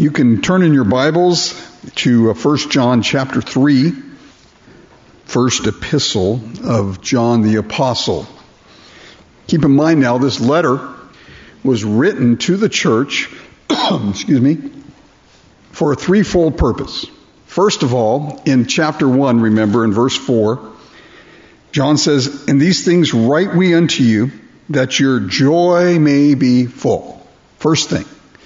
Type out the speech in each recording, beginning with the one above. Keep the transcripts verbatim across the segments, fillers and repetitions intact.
You can turn in your Bibles to First John chapter three, first epistle of John the Apostle. Keep in mind now, this letter was written to the church, excuse me, for a threefold purpose. First of all, in chapter one, remember, in verse four, John says, "And these things write we unto you, that your joy may be full." First thing.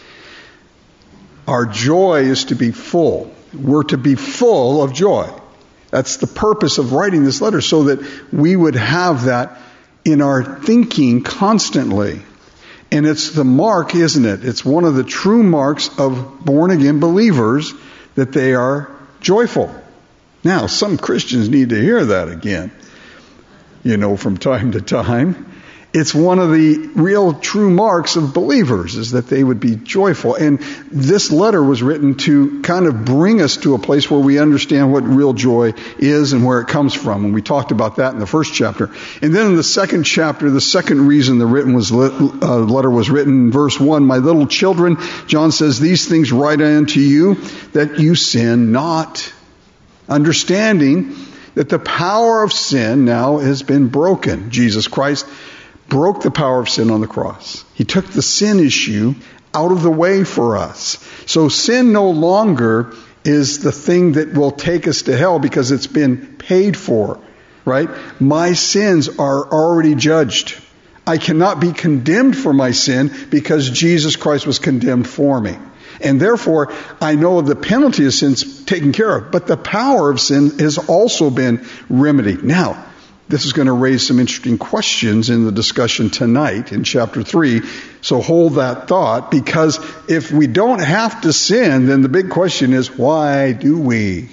Our joy is to be full. We're to be full of joy. That's the purpose of writing this letter, so that we would have that in our thinking constantly. And it's the mark, isn't it? It's one of the true marks of born-again believers that they are joyful. Now, some Christians need to hear that again, you know, from time to time. It's one of the real true marks of believers, is that they would be joyful. And this letter was written to kind of bring us to a place where we understand what real joy is and where it comes from. And we talked about that in the first chapter. And then in the second chapter, the second reason the written was lit, uh, letter was written, verse one, "My little children," John says, "these things write I unto you, that you sin not." Understanding that the power of sin now has been broken. Jesus Christ broke the power of sin on the cross. He took the sin issue out of the way for us. So sin no longer is the thing that will take us to hell because it's been paid for, right? My sins are already judged. I cannot be condemned for my sin because Jesus Christ was condemned for me. And therefore, I know the penalty of sin's taken care of, but the power of sin has also been remedied. Now, this is going to raise some interesting questions in the discussion tonight in chapter three. So hold that thought, because if we don't have to sin, then the big question is, why do we?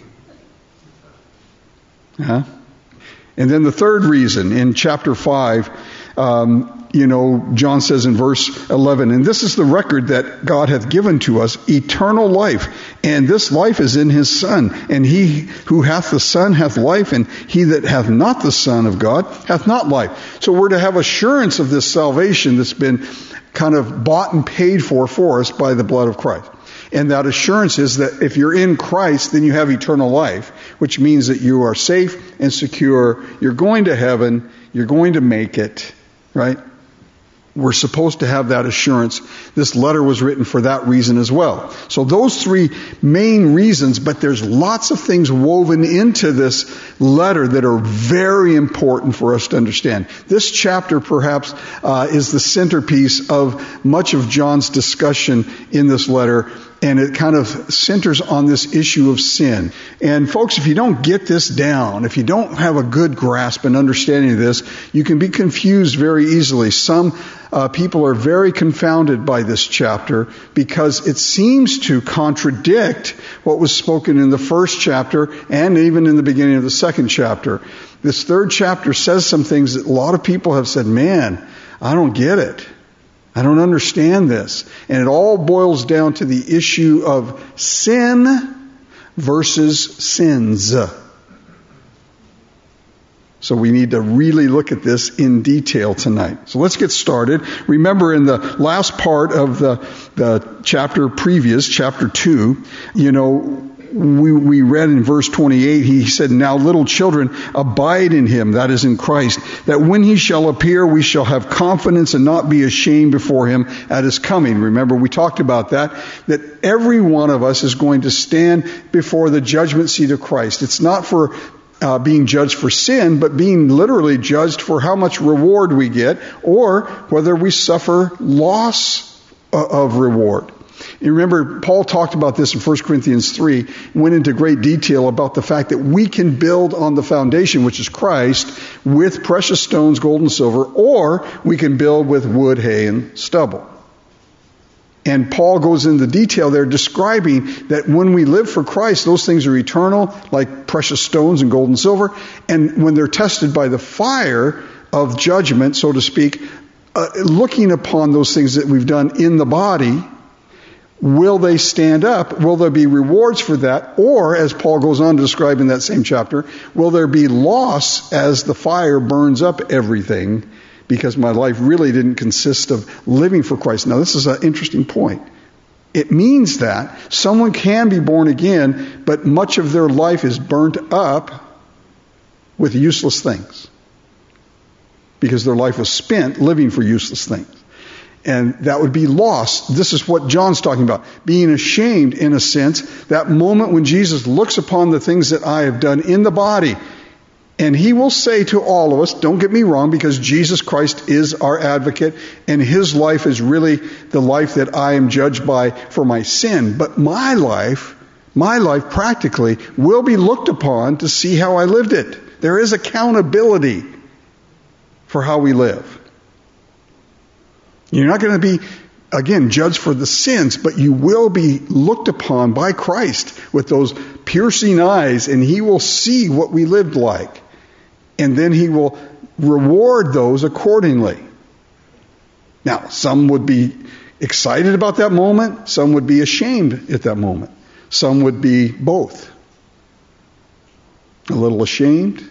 Huh? And then the third reason in chapter five, um, you know, John says in verse eleven, "And this is the record that God hath given to us, eternal life. And this life is in his Son. And he who hath the Son hath life, and he that hath not the Son of God hath not life." So we're to have assurance of this salvation that's been kind of bought and paid for for us by the blood of Christ. And that assurance is that if you're in Christ, then you have eternal life, which means that you are safe and secure. You're going to heaven. You're going to make it, right? We're supposed to have that assurance. This letter was written for that reason as well. So those three main reasons, but there's lots of things woven into this letter that are very important for us to understand. This chapter perhaps uh, is the centerpiece of much of John's discussion in this letter, and it kind of centers on this issue of sin. And folks, if you don't get this down, if you don't have a good grasp and understanding of this, you can be confused very easily. Some uh, people are very confounded by this chapter because it seems to contradict what was spoken in the first chapter and even in the beginning of the second chapter. This third chapter says some things that a lot of people have said, "Man, I don't get it. I don't understand this." And it all boils down to the issue of sin versus sins. So we need to really look at this in detail tonight. So let's get started. Remember, in the last part of the, the chapter previous, chapter two, you know, we, we read in verse twenty-eight, he said, "Now little children, abide in him," that is in Christ, "that when he shall appear, we shall have confidence and not be ashamed before him at his coming." Remember, we talked about that, that every one of us is going to stand before the judgment seat of Christ. It's not for uh, being judged for sin, but being literally judged for how much reward we get, or whether we suffer loss of reward. You remember, Paul talked about this in First Corinthians three, went into great detail about the fact that we can build on the foundation, which is Christ, with precious stones, gold and silver, or we can build with wood, hay, and stubble. And Paul goes into detail there describing that when we live for Christ, those things are eternal, like precious stones and gold and silver. And when they're tested by the fire of judgment, so to speak, uh, looking upon those things that we've done in the body, will they stand up? Will there be rewards for that? Or, as Paul goes on to describe in that same chapter, will there be loss as the fire burns up everything? Because my life really didn't consist of living for Christ. Now, this is an interesting point. It means that someone can be born again, but much of their life is burnt up with useless things. Because their life was spent living for useless things. And that would be lost. This is what John's talking about. Being ashamed, in a sense, that moment when Jesus looks upon the things that I have done in the body. And he will say to all of us, don't get me wrong, because Jesus Christ is our advocate, and his life is really the life that I am judged by for my sin. But my life, my life practically, will be looked upon to see how I lived it. There is accountability for how we live. You're not going to be, again, judged for the sins, but you will be looked upon by Christ with those piercing eyes, and he will see what we lived like. And then he will reward those accordingly. Now, some would be excited about that moment. Some would be ashamed at that moment. Some would be both. A little ashamed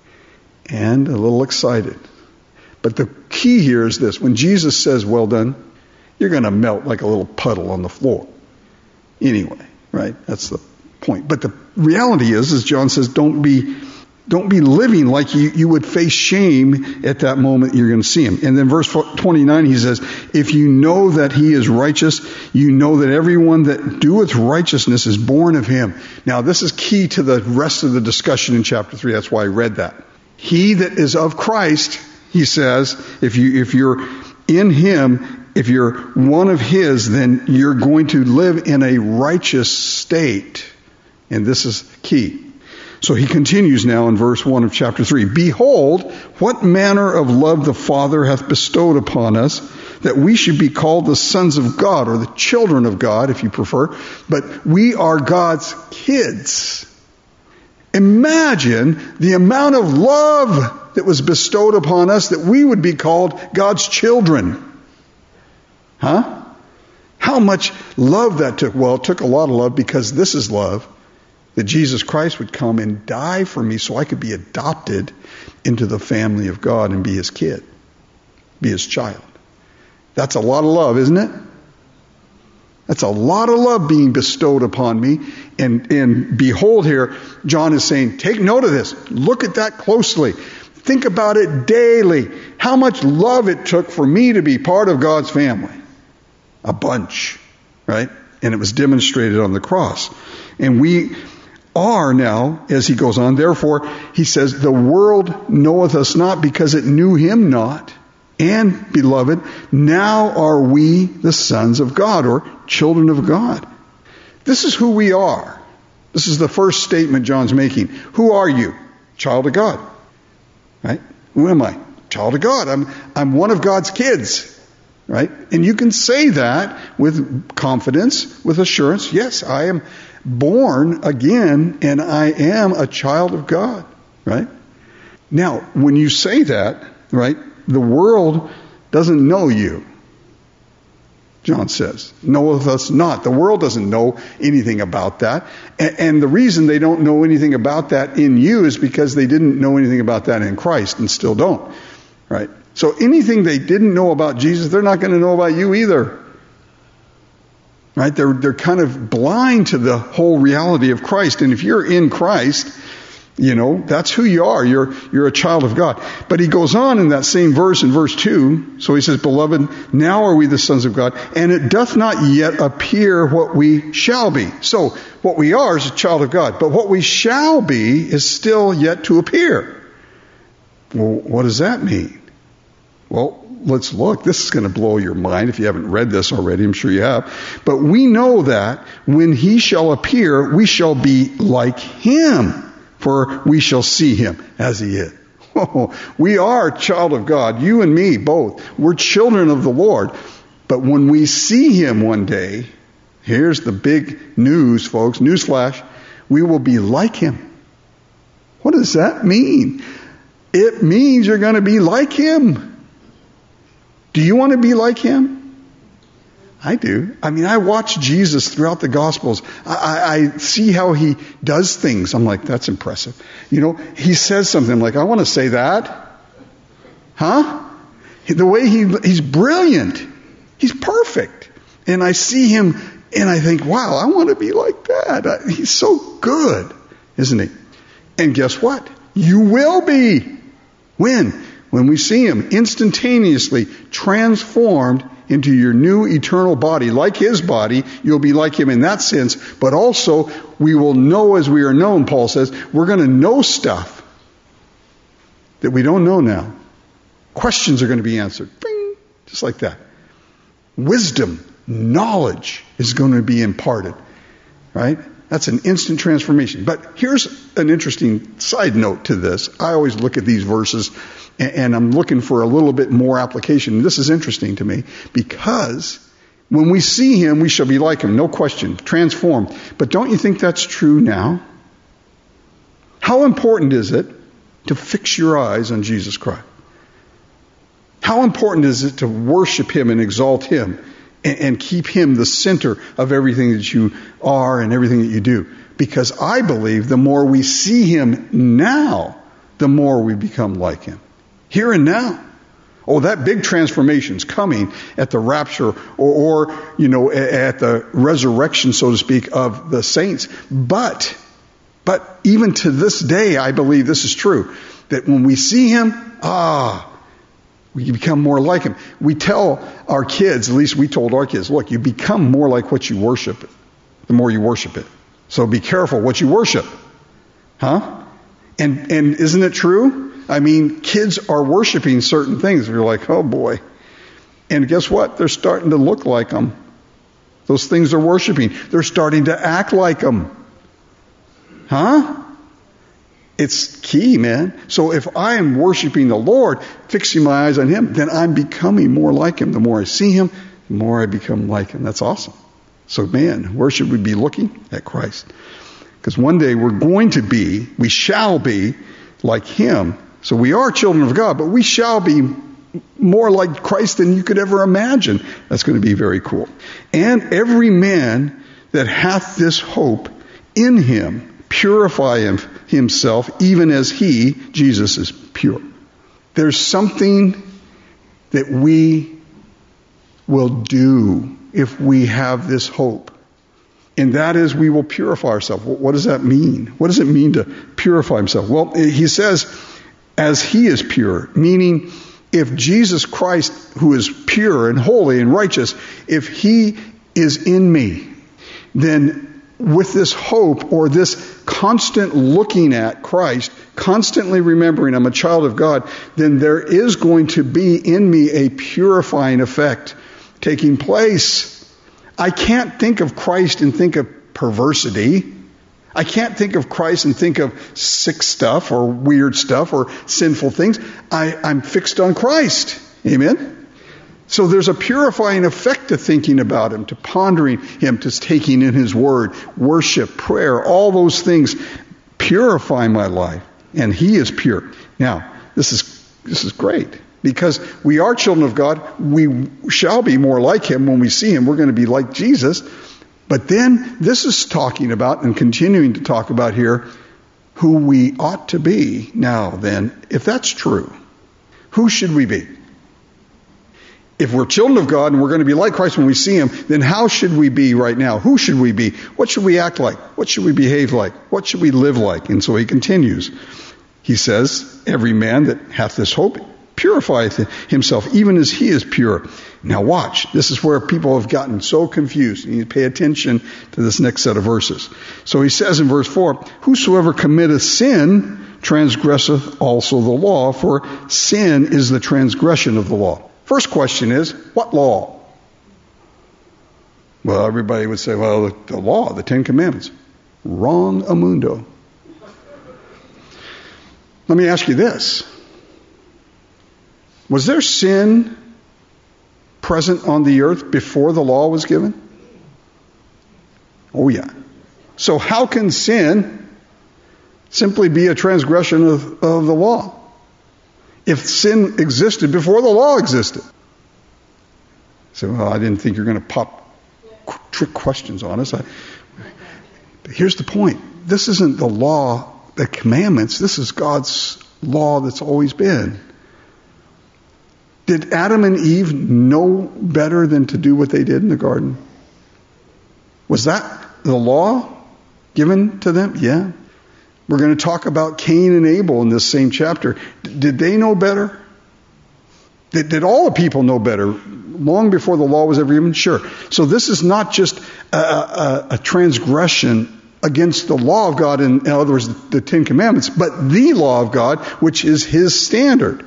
and a little excited. But the key here is this. When Jesus says, well done, you're going to melt like a little puddle on the floor. Anyway, right? That's the point. But the reality is, as John says, don't be don't be living like you, you would face shame at that moment you're going to see him. And then verse twenty-nine, he says, if you know that he is righteous, you know that everyone that doeth righteousness is born of him. Now, this is key to the rest of the discussion in chapter three. That's why I read that. He that is of Christ, he says, if you, if you're in him, if you're one of his, then you're going to live in a righteous state. And this is key. So he continues now in verse one of chapter three. Behold, what manner of love the Father hath bestowed upon us, that we should be called the sons of God, or the children of God, if you prefer. But we are God's kids. Imagine the amount of love that was bestowed upon us that we would be called God's children. Huh? How much love that took? Well, it took a lot of love, because this is love. That Jesus Christ would come and die for me so I could be adopted into the family of God and be his kid, be his child. That's a lot of love, isn't it? That's a lot of love being bestowed upon me. And, and behold here, John is saying, take note of this. Look at that closely. Think about it daily. How much love it took for me to be part of God's family. A bunch, right? And it was demonstrated on the cross. And we are now, as he goes on, therefore, he says, the world knoweth us not, because it knew him not. And, beloved, now are we the sons of God, or children of God. This is who we are. This is the first statement John's making. Who are you? Child of God. Right? Who am I? Child of God. I'm, I'm one of God's kids. Right? And you can say that with confidence, with assurance. Yes, I am born again, and I am a child of God. Right? Now, when you say that, right, the world doesn't know you. John says, knoweth us not. The world doesn't know anything about that. And, and the reason they don't know anything about that in you is because they didn't know anything about that in Christ, and still don't. Right? So anything they didn't know about Jesus, they're not going to know about you either. Right? They're, they're kind of blind to the whole reality of Christ. And if you're in Christ, you know, that's who you are. You're, you're a child of God. But he goes on in that same verse, in verse two. So he says, beloved, now are we the sons of God, and it doth not yet appear what we shall be. So what we are is a child of God. But what we shall be is still yet to appear. Well, what does that mean? Well, let's look. This is going to blow your mind if you haven't read this already. I'm sure you have. But we know that when he shall appear, we shall be like him, for we shall see him as he is. Oh, we are a child of God, you and me both. We're children of the Lord. But when we see him one day, here's the big news, folks. Newsflash. We will be like him. What does that mean? It means you're going to be like him. Do you want to be like him? I do. I mean, I watch Jesus throughout the Gospels. I, I, I see how he does things. I'm like, that's impressive. You know, he says something. I'm like, I want to say that. Huh? The way he, he's brilliant. He's perfect. And I see him And I think, wow, I want to be like that. He's so good, isn't he? And guess what? You will be. When? When we see him instantaneously transformed into your new eternal body. Like his body, you'll be like him in that sense. But also, we will know as we are known, Paul says. We're going to know stuff that we don't know now. Questions are going to be answered. Bing, just like that. Wisdom, knowledge is going to be imparted. Right? That's an instant transformation. But here's an interesting side note to this. I always look at these verses and I'm looking for a little bit more application. This is interesting to me because when we see him, we shall be like him. No question. Transformed. But don't you think that's true now? How important is it to fix your eyes on Jesus Christ? How important is it to worship him and exalt him and, and keep him the center of everything that you are and everything that you do? Because I believe the more we see him now, the more we become like him. Here and now. Oh, that big transformation's coming at the rapture or, or, you know, at the resurrection, so to speak, of the saints. But, but even to this day, I believe this is true. That when we see him, ah, we become more like him. We tell our kids, at least we told our kids, look, you become more like what you worship, the more you worship it. So be careful what you worship. Huh? And, and isn't it true? I mean, kids are worshiping certain things. We're like, oh boy. And guess what? They're starting to look like them. Those things they're worshiping. They're starting to act like them. Huh? It's key, man. So if I am worshiping the Lord, fixing my eyes on him, then I'm becoming more like him. The more I see him, the more I become like him. That's awesome. So man, where should we be looking? At Christ. Because one day we're going to be, we shall be like him. So we are children of God, but we shall be more like Christ than you could ever imagine. That's going to be very cool. And every man that hath this hope in him purify him, himself, even as he, Jesus, is pure. There's something that we will do if we have this hope. And that is we will purify ourselves. What does that mean? What does it mean to purify himself? Well, he says, as he is pure, meaning if Jesus Christ, who is pure and holy and righteous, if he is in me, then with this hope or this constant looking at Christ, constantly remembering I'm a child of God, then there is going to be in me a purifying effect taking place. I can't think of Christ and think of perversity. I can't think of Christ and think of sick stuff or weird stuff or sinful things. I, I'm fixed on Christ. Amen? So there's a purifying effect to thinking about him, to pondering him, to taking in his word, worship, prayer, all those things purify my life. And he is pure. Now, this is this is great. Because we are children of God, we shall be more like him when we see him. We're going to be like Jesus. But then this is talking about and continuing to talk about here who we ought to be now then. If that's true, who should we be? If we're children of God and we're going to be like Christ when we see him, then how should we be right now? Who should we be? What should we act like? What should we behave like? What should we live like? And so he continues. He says, every man that hath this hope purifieth himself, even as he is pure. Now watch. This is where people have gotten so confused. You need to pay attention to this next set of verses. So he says in verse four, whosoever committeth sin transgresseth also the law, for sin is the transgression of the law. First question is, what law? Well, everybody would say, well, the, the law, the Ten Commandments. Wrong amundo. Let me ask you this. Was there sin present on the earth before the law was given? Oh yeah. So how can sin simply be a transgression of, of the law? If sin existed before the law existed. So, well, I didn't think you were going to pop trick questions on us. I, but here's the point. This isn't the law, the commandments. This is God's law that's always been. Did Adam and Eve know better than to do what they did in the garden? Was that the law given to them? Yeah. We're going to talk about Cain and Abel in this same chapter. D- did they know better? Did, did all the people know better long before the law was ever given? Sure. So this is not just a, a, a transgression against the law of God, in, in other words, the Ten Commandments, but the law of God, which is His standard.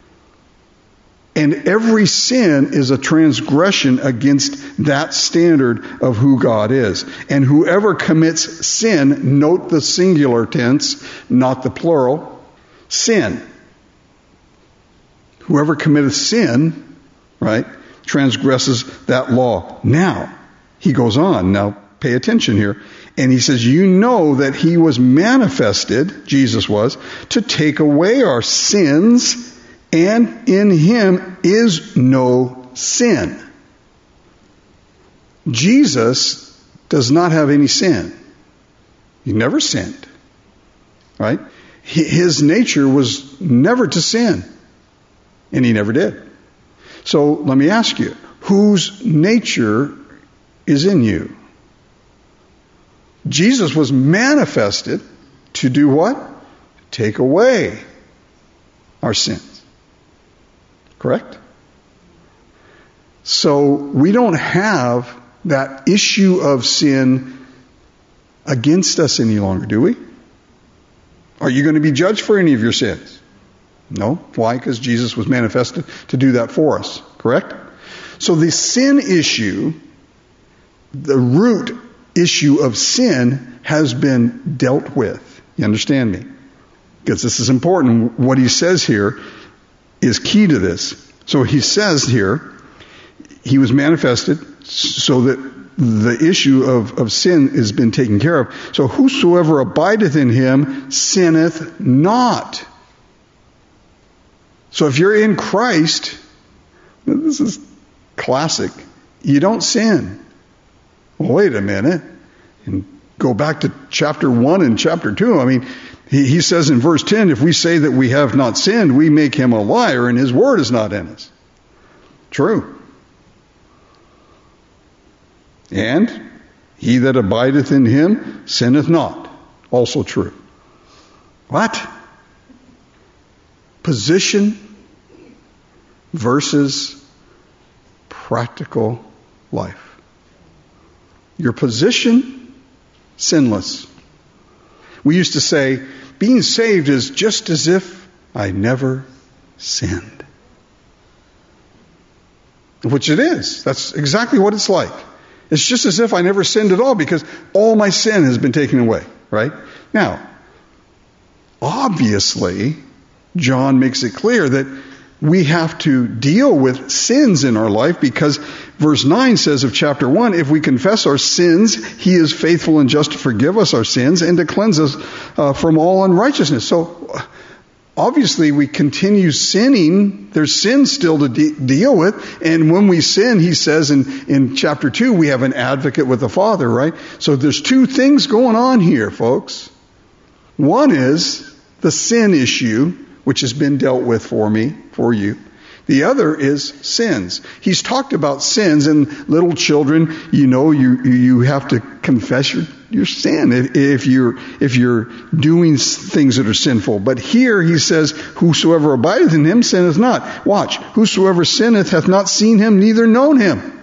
And every sin is a transgression against that standard of who God is. And whoever commits sin, note the singular tense, not the plural, sin. Whoever committeth sin, right, transgresses that law. Now, he goes on. Now, pay attention here. And he says, you know that He was manifested, Jesus was, to take away our sins, and in Him is no sin. Jesus does not have any sin. He never sinned. Right? His nature was never to sin. And He never did. So let me ask you, whose nature is in you? Jesus was manifested to do what? Take away our sins. Correct? So we don't have that issue of sin against us any longer, do we? Are you going to be judged for any of your sins? No. Why? Because Jesus was manifested to do that for us. Correct? So the sin issue, the root issue of sin, has been dealt with. You understand me? Because this is important. What he says here is key to this. So he says here, He was manifested so that the issue of, of sin has been taken care of. So whosoever abideth in Him sinneth not. So if you're in Christ, this is classic, you don't sin. Well, wait a minute. And go back to chapter one and chapter two. I mean, he, he says in verse ten, if we say that we have not sinned, we make Him a liar, and His word is not in us. True. And he that abideth in Him sinneth not. Also true. What? Position versus practical life. Your position, sinless. We used to say, being saved is just as if I never sinned. Which it is. That's exactly what it's like. It's just as if I never sinned at all because all my sin has been taken away, right? Now, obviously, John makes it clear that we have to deal with sins in our life because verse nine says of chapter one, if we confess our sins, He is faithful and just to forgive us our sins and to cleanse us uh, from all unrighteousness. So, obviously, we continue sinning. There's sin still to de- deal with. And when we sin, he says in, in chapter two, we have an advocate with the Father, right? So there's two things going on here, folks. One is the sin issue, which has been dealt with for me, for you. The other is sins. He's talked about sins, and little children, you know, you you have to confess your, your sin if, if you're if you're doing things that are sinful. But here he says, whosoever abideth in Him sinneth not. Watch. Whosoever sinneth hath not seen Him, neither known Him.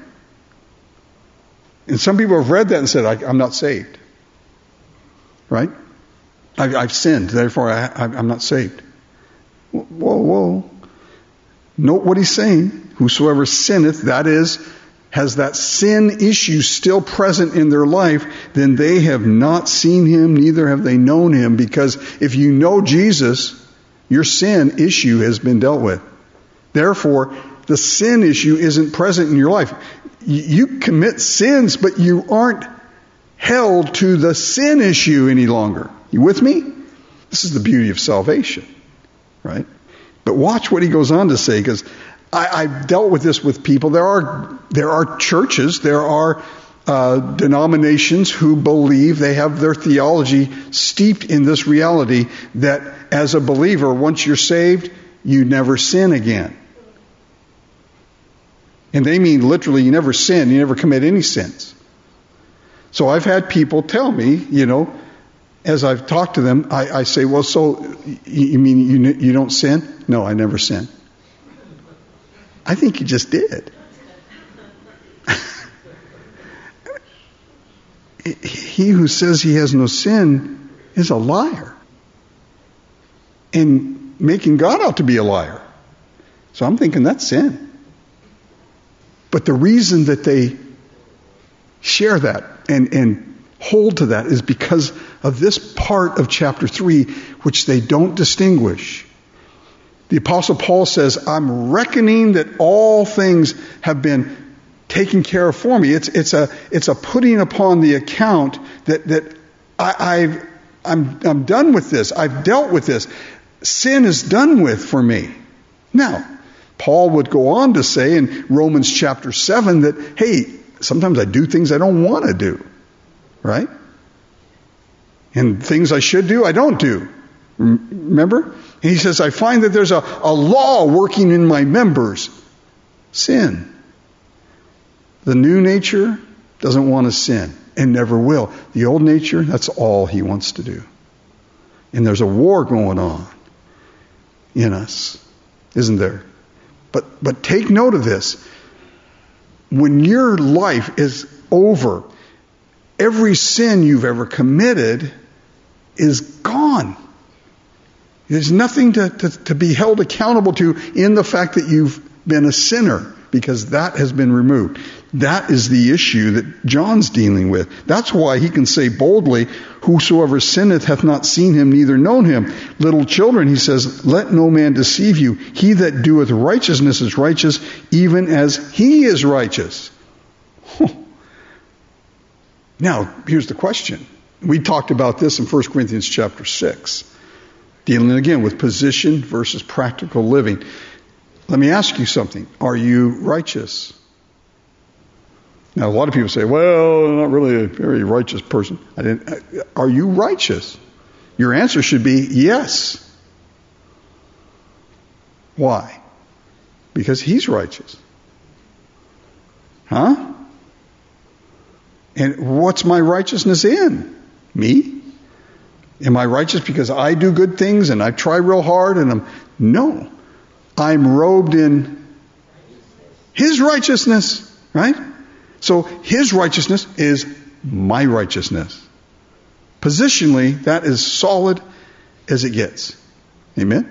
And some people have read that and said, I, I'm not saved. Right? I, I've sinned, therefore I, I'm not saved. Whoa, whoa. Note what he's saying. Whosoever sinneth, that is, has that sin issue still present in their life, then they have not seen Him, neither have they known Him. Because if you know Jesus, your sin issue has been dealt with. Therefore, the sin issue isn't present in your life. You commit sins, but you aren't held to the sin issue any longer. You with me? This is the beauty of salvation, right? But watch what he goes on to say, because I've dealt with this with people. There are there are churches, there are uh, denominations who believe, they have their theology steeped in this reality that as a believer, once you're saved, you never sin again. And they mean literally you never sin, you never commit any sins. So I've had people tell me, you know, as I've talked to them, I, I say, well, so you mean you, you don't sin? No, I never sin. I think you just did. He who says he has no sin is a liar. And making God out to be a liar. So I'm thinking that's sin. But the reason that they share that and, and hold to that is because of this part of chapter three, which they don't distinguish. The Apostle Paul says, I'm reckoning that all things have been taken care of for me. It's, it's, a, it's a putting upon the account that, that I, I've, I'm, I'm done with this. I've dealt with this. Sin is done with for me. Now, Paul would go on to say in Romans chapter seven that, hey, sometimes I do things I don't want to do. Right? And things I should do, I don't do. Remember? And he says, I find that there's a, a law working in my members. Sin. The new nature doesn't want to sin and never will. The old nature, that's all he wants to do. And there's a war going on in us, isn't there? But but take note of this. When your life is over, every sin you've ever committed is gone. There's nothing to, to, to be held accountable to in the fact that you've been a sinner, because that has been removed. That is the issue that John's dealing with. That's why he can say boldly, whosoever sinneth hath not seen him, neither known him. Little children, he says, let no man deceive you. He that doeth righteousness is righteous, even as he is righteous. Now, here's the question. We talked about this in First Corinthians chapter six, dealing again with position versus practical living. Let me ask you something. Are you righteous? Now, a lot of people say, well, I'm not really a very righteous person. I didn't. Are you righteous? Your answer should be yes. Why? Because he's righteous. Huh? And what's my righteousness in? Me? Am I righteous because I do good things and I try real hard and I'm... No. I'm robed in his righteousness, right? So his righteousness is my righteousness. Positionally, that is solid as it gets. Amen?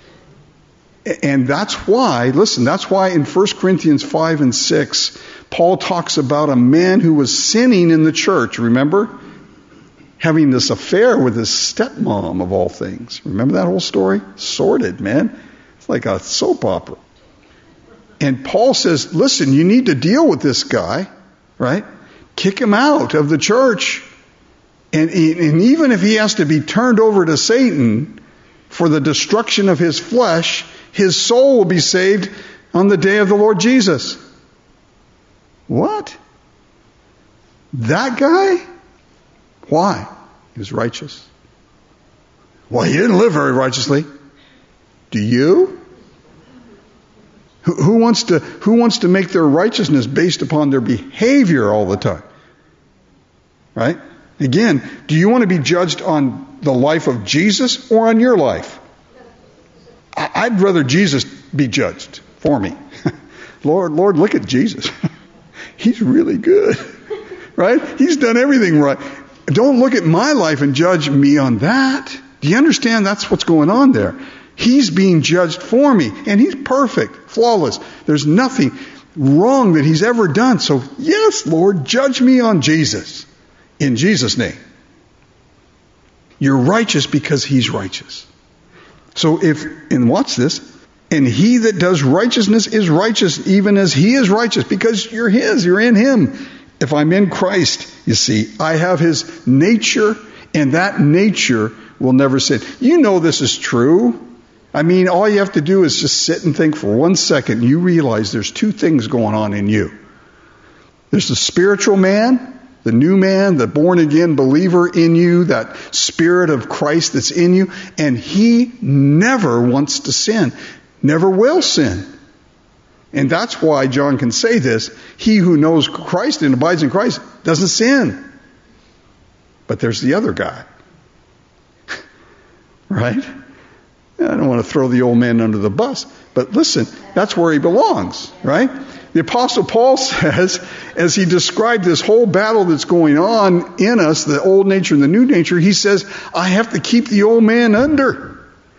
And that's why, listen, that's why in First Corinthians five and six, Paul talks about a man who was sinning in the church, remember? Having this affair with his stepmom of all things. Remember that whole story? Sordid, man. It's like a soap opera. And Paul says, listen, you need to deal with this guy, right? Kick him out of the church. And, and even if he has to be turned over to Satan for the destruction of his flesh, his soul will be saved on the day of the Lord Jesus. What? That guy? Why? He was righteous. Well, he didn't live very righteously. Do you? Who, who wants to, who wants to make their righteousness based upon their behavior all the time? Right? Again, do you want to be judged on the life of Jesus or on your life? I, I'd rather Jesus be judged for me. Lord, Lord, look at Jesus. He's really good. Right? He's done everything right. Don't look at my life and judge me on that. Do you understand that's what's going on there? He's being judged for me. And he's perfect, flawless. There's nothing wrong that he's ever done. So, yes, Lord, judge me on Jesus. In Jesus' name. You're righteous because he's righteous. So if, and watch this, and he that does righteousness is righteous even as he is righteous, because you're his, you're in him. If I'm in Christ, you see, I have his nature, and that nature will never sin. You know this is true. I mean, all you have to do is just sit and think for one second. You realize there's two things going on in you. There's the spiritual man, the new man, the born-again believer in you, that spirit of Christ that's in you, and he never wants to sin, never will sin. And that's why John can say this, he who knows Christ and abides in Christ doesn't sin. But there's the other guy. Right? I don't want to throw the old man under the bus. But listen, that's where he belongs, right? The Apostle Paul says, as he described this whole battle that's going on in us, the old nature and the new nature, he says, I have to keep the old man under.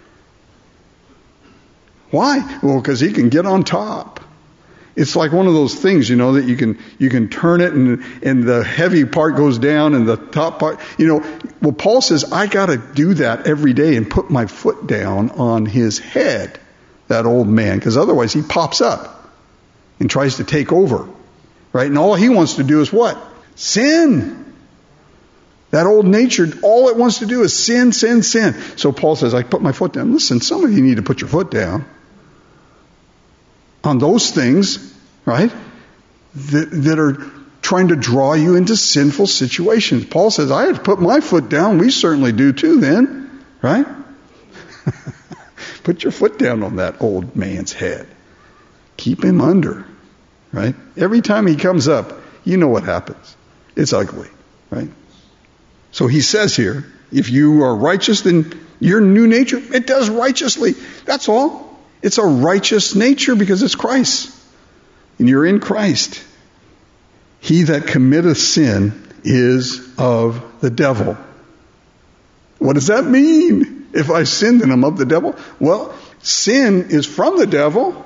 Why? Well, because he can get on top. It's like one of those things, you know, that you can you can turn it and and the heavy part goes down and the top part, you know. Well, Paul says, I got to do that every day and put my foot down on his head, that old man, because otherwise he pops up and tries to take over, right? And all he wants to do is what? Sin. That old nature, all it wants to do is sin, sin, sin. So Paul says, I put my foot down. Listen, some of you need to put your foot down on those things, right, that, that are trying to draw you into sinful situations. Paul says, I have to put my foot down. We certainly do too then, right? Put your foot down on that old man's head. Keep him under, right? Every time he comes up, you know what happens. It's ugly, right? So he says here, if you are righteous, then your new nature, it does righteously. That's all. It's a righteous nature because it's Christ. And you're in Christ. He that committeth sin is of the devil. What does that mean? If I sin, then I'm of the devil? Well, sin is from the devil.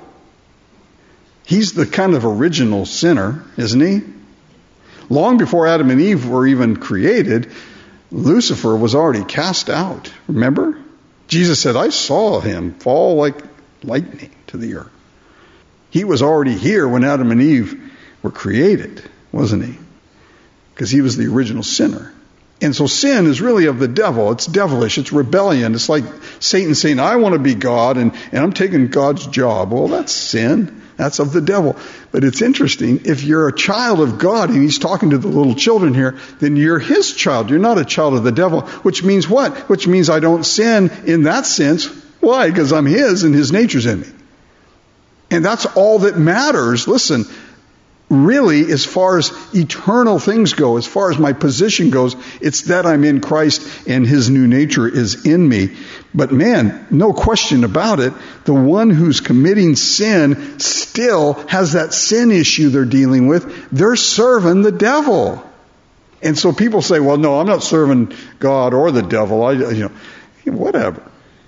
He's the kind of original sinner, isn't he? Long before Adam and Eve were even created, Lucifer was already cast out. Remember? Jesus said, I saw him fall like lightning to the earth. He was already here when Adam and Eve were created, wasn't he? Because he was the original sinner. And so sin is really of the devil. It's devilish. It's rebellion. It's like Satan saying, I want to be God and, and I'm taking God's job. Well, that's sin. That's of the devil. But it's interesting. If you're a child of God and he's talking to the little children here, then you're his child. You're not a child of the devil. Which means what? Which means I don't sin in that sense. Why? Because I'm his and his nature's in me. And that's all that matters. Listen, really, as far as eternal things go, as far as my position goes, it's that I'm in Christ and his new nature is in me. But man, no question about it, the one who's committing sin still has that sin issue they're dealing with. They're serving the devil. And so people say, well, no, I'm not serving God or the devil. I, you know, whatever.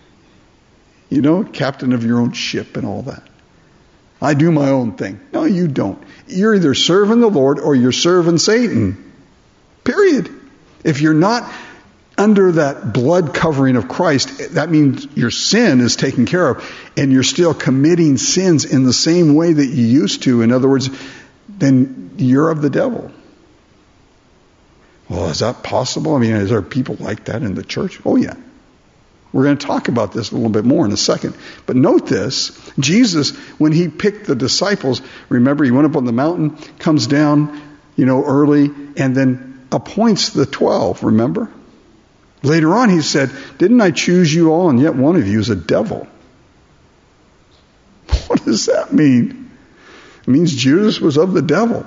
You know, captain of your own ship and all that. I do my own thing. No, you don't. You're either serving the Lord or you're serving Satan. Period. If you're not under that blood covering of Christ, that means your sin is taken care of and you're still committing sins in the same way that you used to. In other words, then you're of the devil. Well, is that possible? I mean, is there people like that in the church? Oh, yeah. We're going to talk about this a little bit more in a second. But note this, Jesus, when he picked the disciples, remember he went up on the mountain, comes down, you know, early, and then appoints the twelve, remember? Later on he said, didn't I choose you all and yet one of you is a devil? What does that mean? It means Judas was of the devil.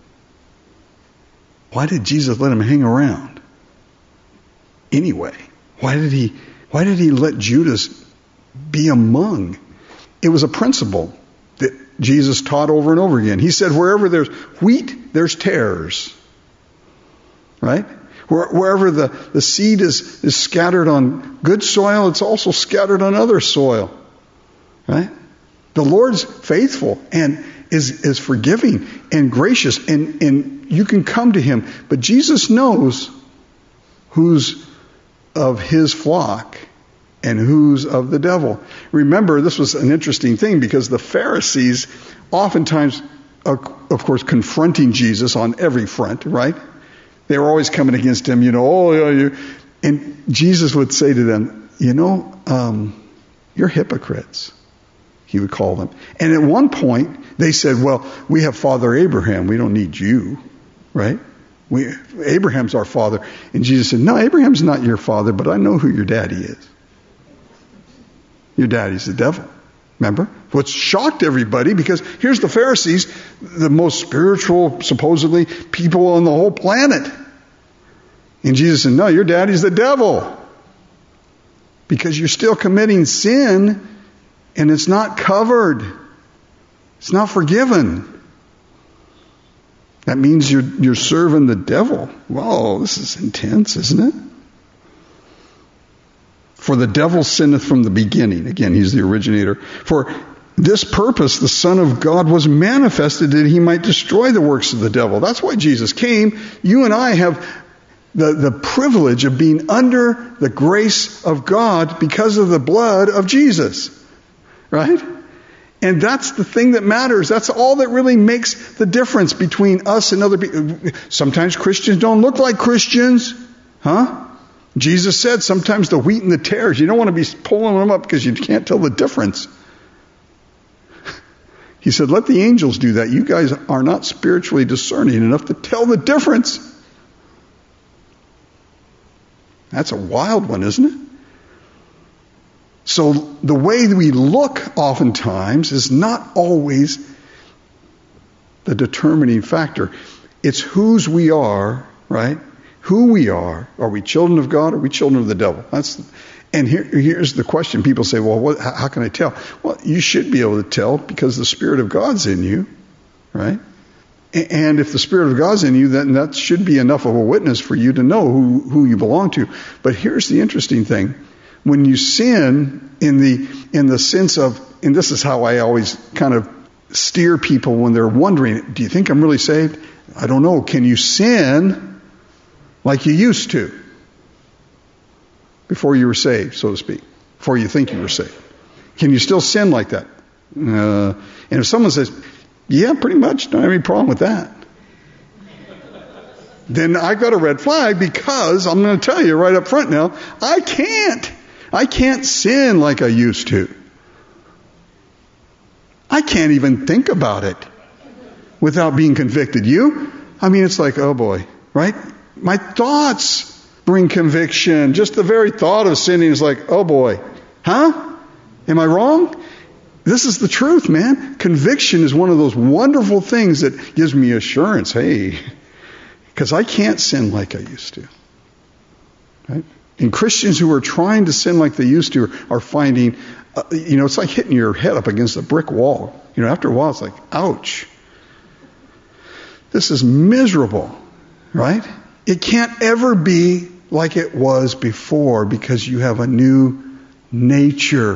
Why did Jesus let him hang around? Anyway, why did he... Why did he let Judas be among? It was a principle that Jesus taught over and over again. He said, wherever there's wheat, there's tares. Right? Where, wherever the, the seed is, is scattered on good soil, it's also scattered on other soil. Right? The Lord's faithful and is, is forgiving and gracious, and, and you can come to him. But Jesus knows who's of his flock and who's of the devil. Remember, this was an interesting thing because the Pharisees oftentimes, of course, confronting Jesus on every front, right? They were always coming against him, you know, oh, yeah, you. And Jesus would say to them, you know, um, you're hypocrites, he would call them. And at one point, they said, well, we have Father Abraham. We don't need you, right? We, Abraham's our father. And Jesus said, no, Abraham's not your father, but I know who your daddy is. Your daddy's the devil. Remember? What's shocked everybody, because here's the Pharisees, the most spiritual, supposedly, people on the whole planet. And Jesus said, no, your daddy's the devil. Because you're still committing sin and it's not covered. It's not forgiven. That means you're you're serving the devil. Whoa, this is intense, isn't it? For the devil sinneth from the beginning. Again, he's the originator. For this purpose, the Son of God was manifested that he might destroy the works of the devil. That's why Jesus came. You and I have the, the privilege of being under the grace of God because of the blood of Jesus. Right? And that's the thing that matters. That's all that really makes the difference between us and other people. Sometimes Christians don't look like Christians. Huh? Jesus said sometimes the wheat and the tares, you don't want to be pulling them up because you can't tell the difference. He said, let the angels do that. You guys are not spiritually discerning enough to tell the difference. That's a wild one, isn't it? So the way we look oftentimes is not always the determining factor. It's whose we are, right? Who we are. Are we children of God or are we children of the devil? That's, and here, here's the question. People say, well, what, how can I tell? Well, you should be able to tell because the Spirit of God's in you, right? And if the Spirit of God's in you, then that should be enough of a witness for you to know who, who you belong to. But here's the interesting thing. When you sin in the in the sense of, and this is how I always kind of steer people when they're wondering, do you think I'm really saved? I don't know. Can you sin like you used to before you were saved, so to speak, before you think you were saved? Can you still sin like that? Uh, and if someone says, yeah, pretty much, don't have any problem with that, then I got a red flag because I'm going to tell you right up front now, I can't. I can't sin like I used to. I can't even think about it without being convicted. You? I mean, it's like, oh boy, right? My thoughts bring conviction. Just the very thought of sinning is like, oh boy, huh? Am I wrong? This is the truth, man. Conviction is one of those wonderful things that gives me assurance. Hey, because I can't sin like I used to. Right? And Christians who are trying to sin like they used to are finding, uh, you know, it's like hitting your head up against a brick wall. You know, after a while it's like, ouch. This is miserable, right? It can't ever be like it was before because you have a new nature.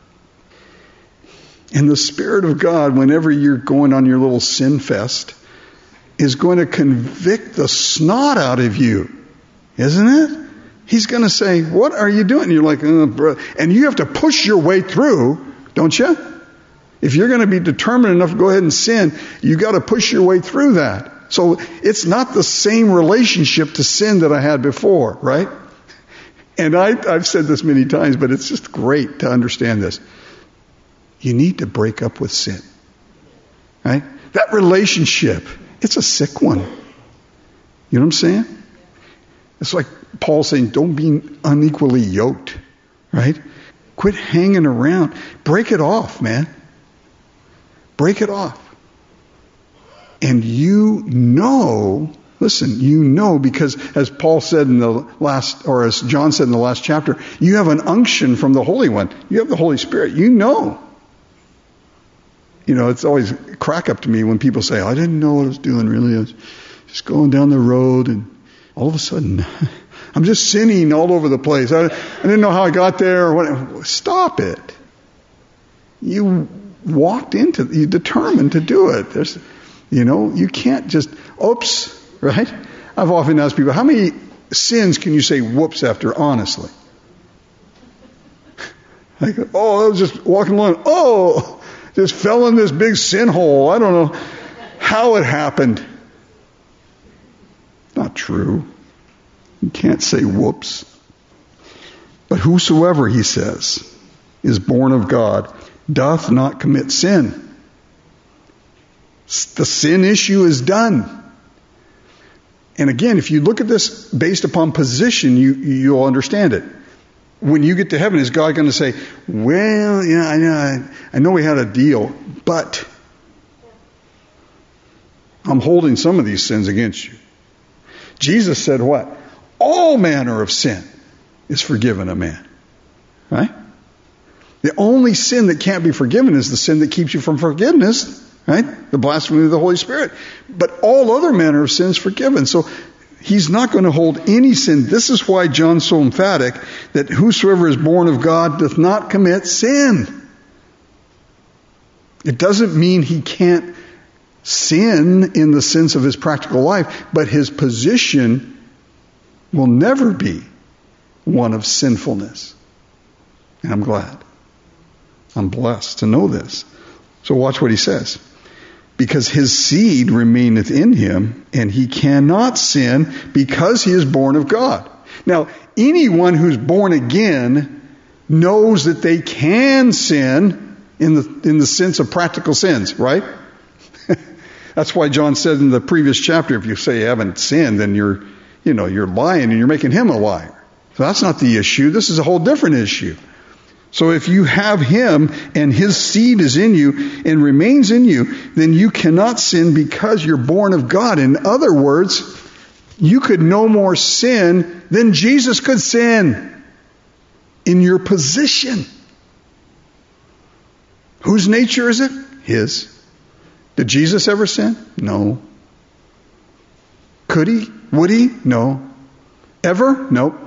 And the Spirit of God, whenever you're going on your little sin fest, is going to convict the snot out of you, isn't it? He's going to say, what are you doing? And you're like, oh, bro. And you have to push your way through, don't you? If you're going to be determined enough to go ahead and sin, you got to push your way through that. So it's not the same relationship to sin that I had before, right? And I, I've said this many times, but it's just great to understand this. You need to break up with sin, right? That relationship, it's a sick one. You know what I'm saying? It's like Paul saying, don't be unequally yoked, right? Quit hanging around. Break it off, man. Break it off. And you know, listen, you know, because as Paul said in the last, or as John said in the last chapter, you have an unction from the Holy One. You have the Holy Spirit. You know. You know, it's always a crack up to me when people say, I didn't know what I was doing really. I was just going down the road and all of a sudden, I'm just sinning all over the place. I, I didn't know how I got there. Or what. Stop it. You walked into, you determined to do it. There's, you know, you can't just, oops, right? I've often asked people, how many sins can you say whoops after, honestly? Like, oh, I was just walking along. Oh, just fell in this big sin hole. I don't know how it happened. Not true. You can't say whoops. But whosoever, he says, is born of God doth not commit sin. The sin issue is done. And again, if you look at this based upon position, you, you'll understand it. When you get to heaven, is God going to say, well, yeah, I know, I know we had a deal, but I'm holding some of these sins against you. Jesus said what? all manner of sin is forgiven a man. Right? The only sin that can't be forgiven is the sin that keeps you from forgiveness. Right? The blasphemy of the Holy Spirit. But all other manner of sin is forgiven. So he's not going to hold any sin. This is why John's so emphatic that whosoever is born of God doth not commit sin. It doesn't mean he can't sin in the sense of his practical life, but his position will never be one of sinfulness. And I'm glad. I'm blessed to know this. So watch what he says. Because his seed remaineth in him, and he cannot sin because he is born of God. Now, anyone who's born again knows that they can sin in the in the sense of practical sins, right? That's why John said in the previous chapter, if you say you haven't sinned, then you're, you know, you're lying and you're making him a liar. So that's not the issue. This is a whole different issue. So if you have him and his seed is in you and remains in you, then you cannot sin because you're born of God. In other words, you could no more sin than Jesus could sin in your position. Whose nature is it? His. Did Jesus ever sin? No. Could he? Would he? No. Ever? Nope.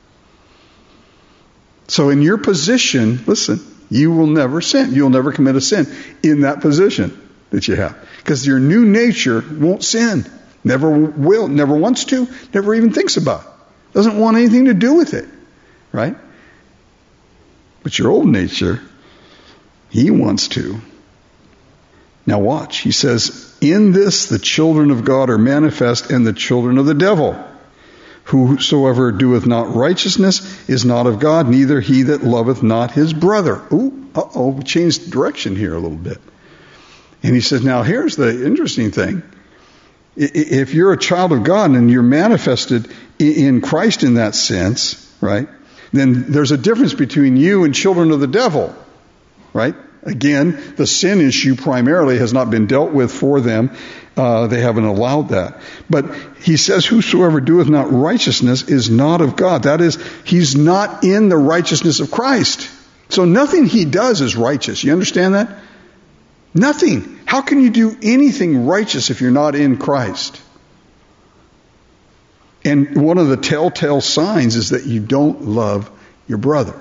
So in your position, listen, you will never sin. You'll never commit a sin in that position that you have. Because your new nature won't sin. Never will, never wants to, never even thinks about it. Doesn't want anything to do with it. Right? But your old nature, he wants to. Now watch. He says, in this the children of God are manifest and the children of the devil. Whosoever doeth not righteousness is not of God, neither he that loveth not his brother. Ooh, uh-oh, we changed direction here a little bit. And he says, now here's the interesting thing. If you're a child of God and you're manifested in Christ in that sense, right, then there's a difference between you and children of the devil, right? Again, the sin issue primarily has not been dealt with for them. Uh, they haven't allowed that. But he says, whosoever doeth not righteousness is not of God. That is, he's not in the righteousness of Christ. So nothing he does is righteous. You understand that? Nothing. How can you do anything righteous if you're not in Christ? And one of the telltale signs is that you don't love your brother.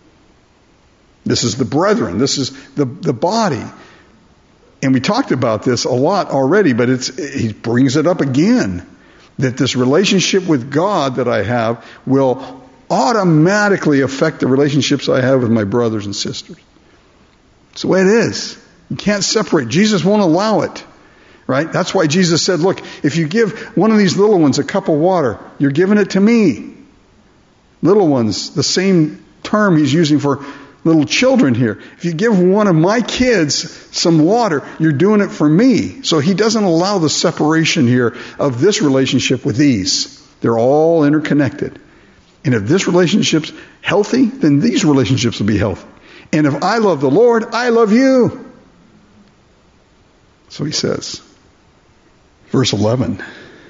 This is the brethren. This is the, the body. And we talked about this a lot already, but it's, he brings it up again. That this relationship with God that I have will automatically affect the relationships I have with my brothers and sisters. It's the way it is. You can't separate. Jesus won't allow it. Right? That's why Jesus said, look, if you give one of these little ones a cup of water, you're giving it to me. Little ones, the same term he's using for little children here. If you give one of my kids some water, you're doing it for me. So he doesn't allow the separation here of this relationship with these. They're all interconnected. And if this relationship's healthy, then these relationships will be healthy. And if I love the Lord, I love you. So he says, verse eleven,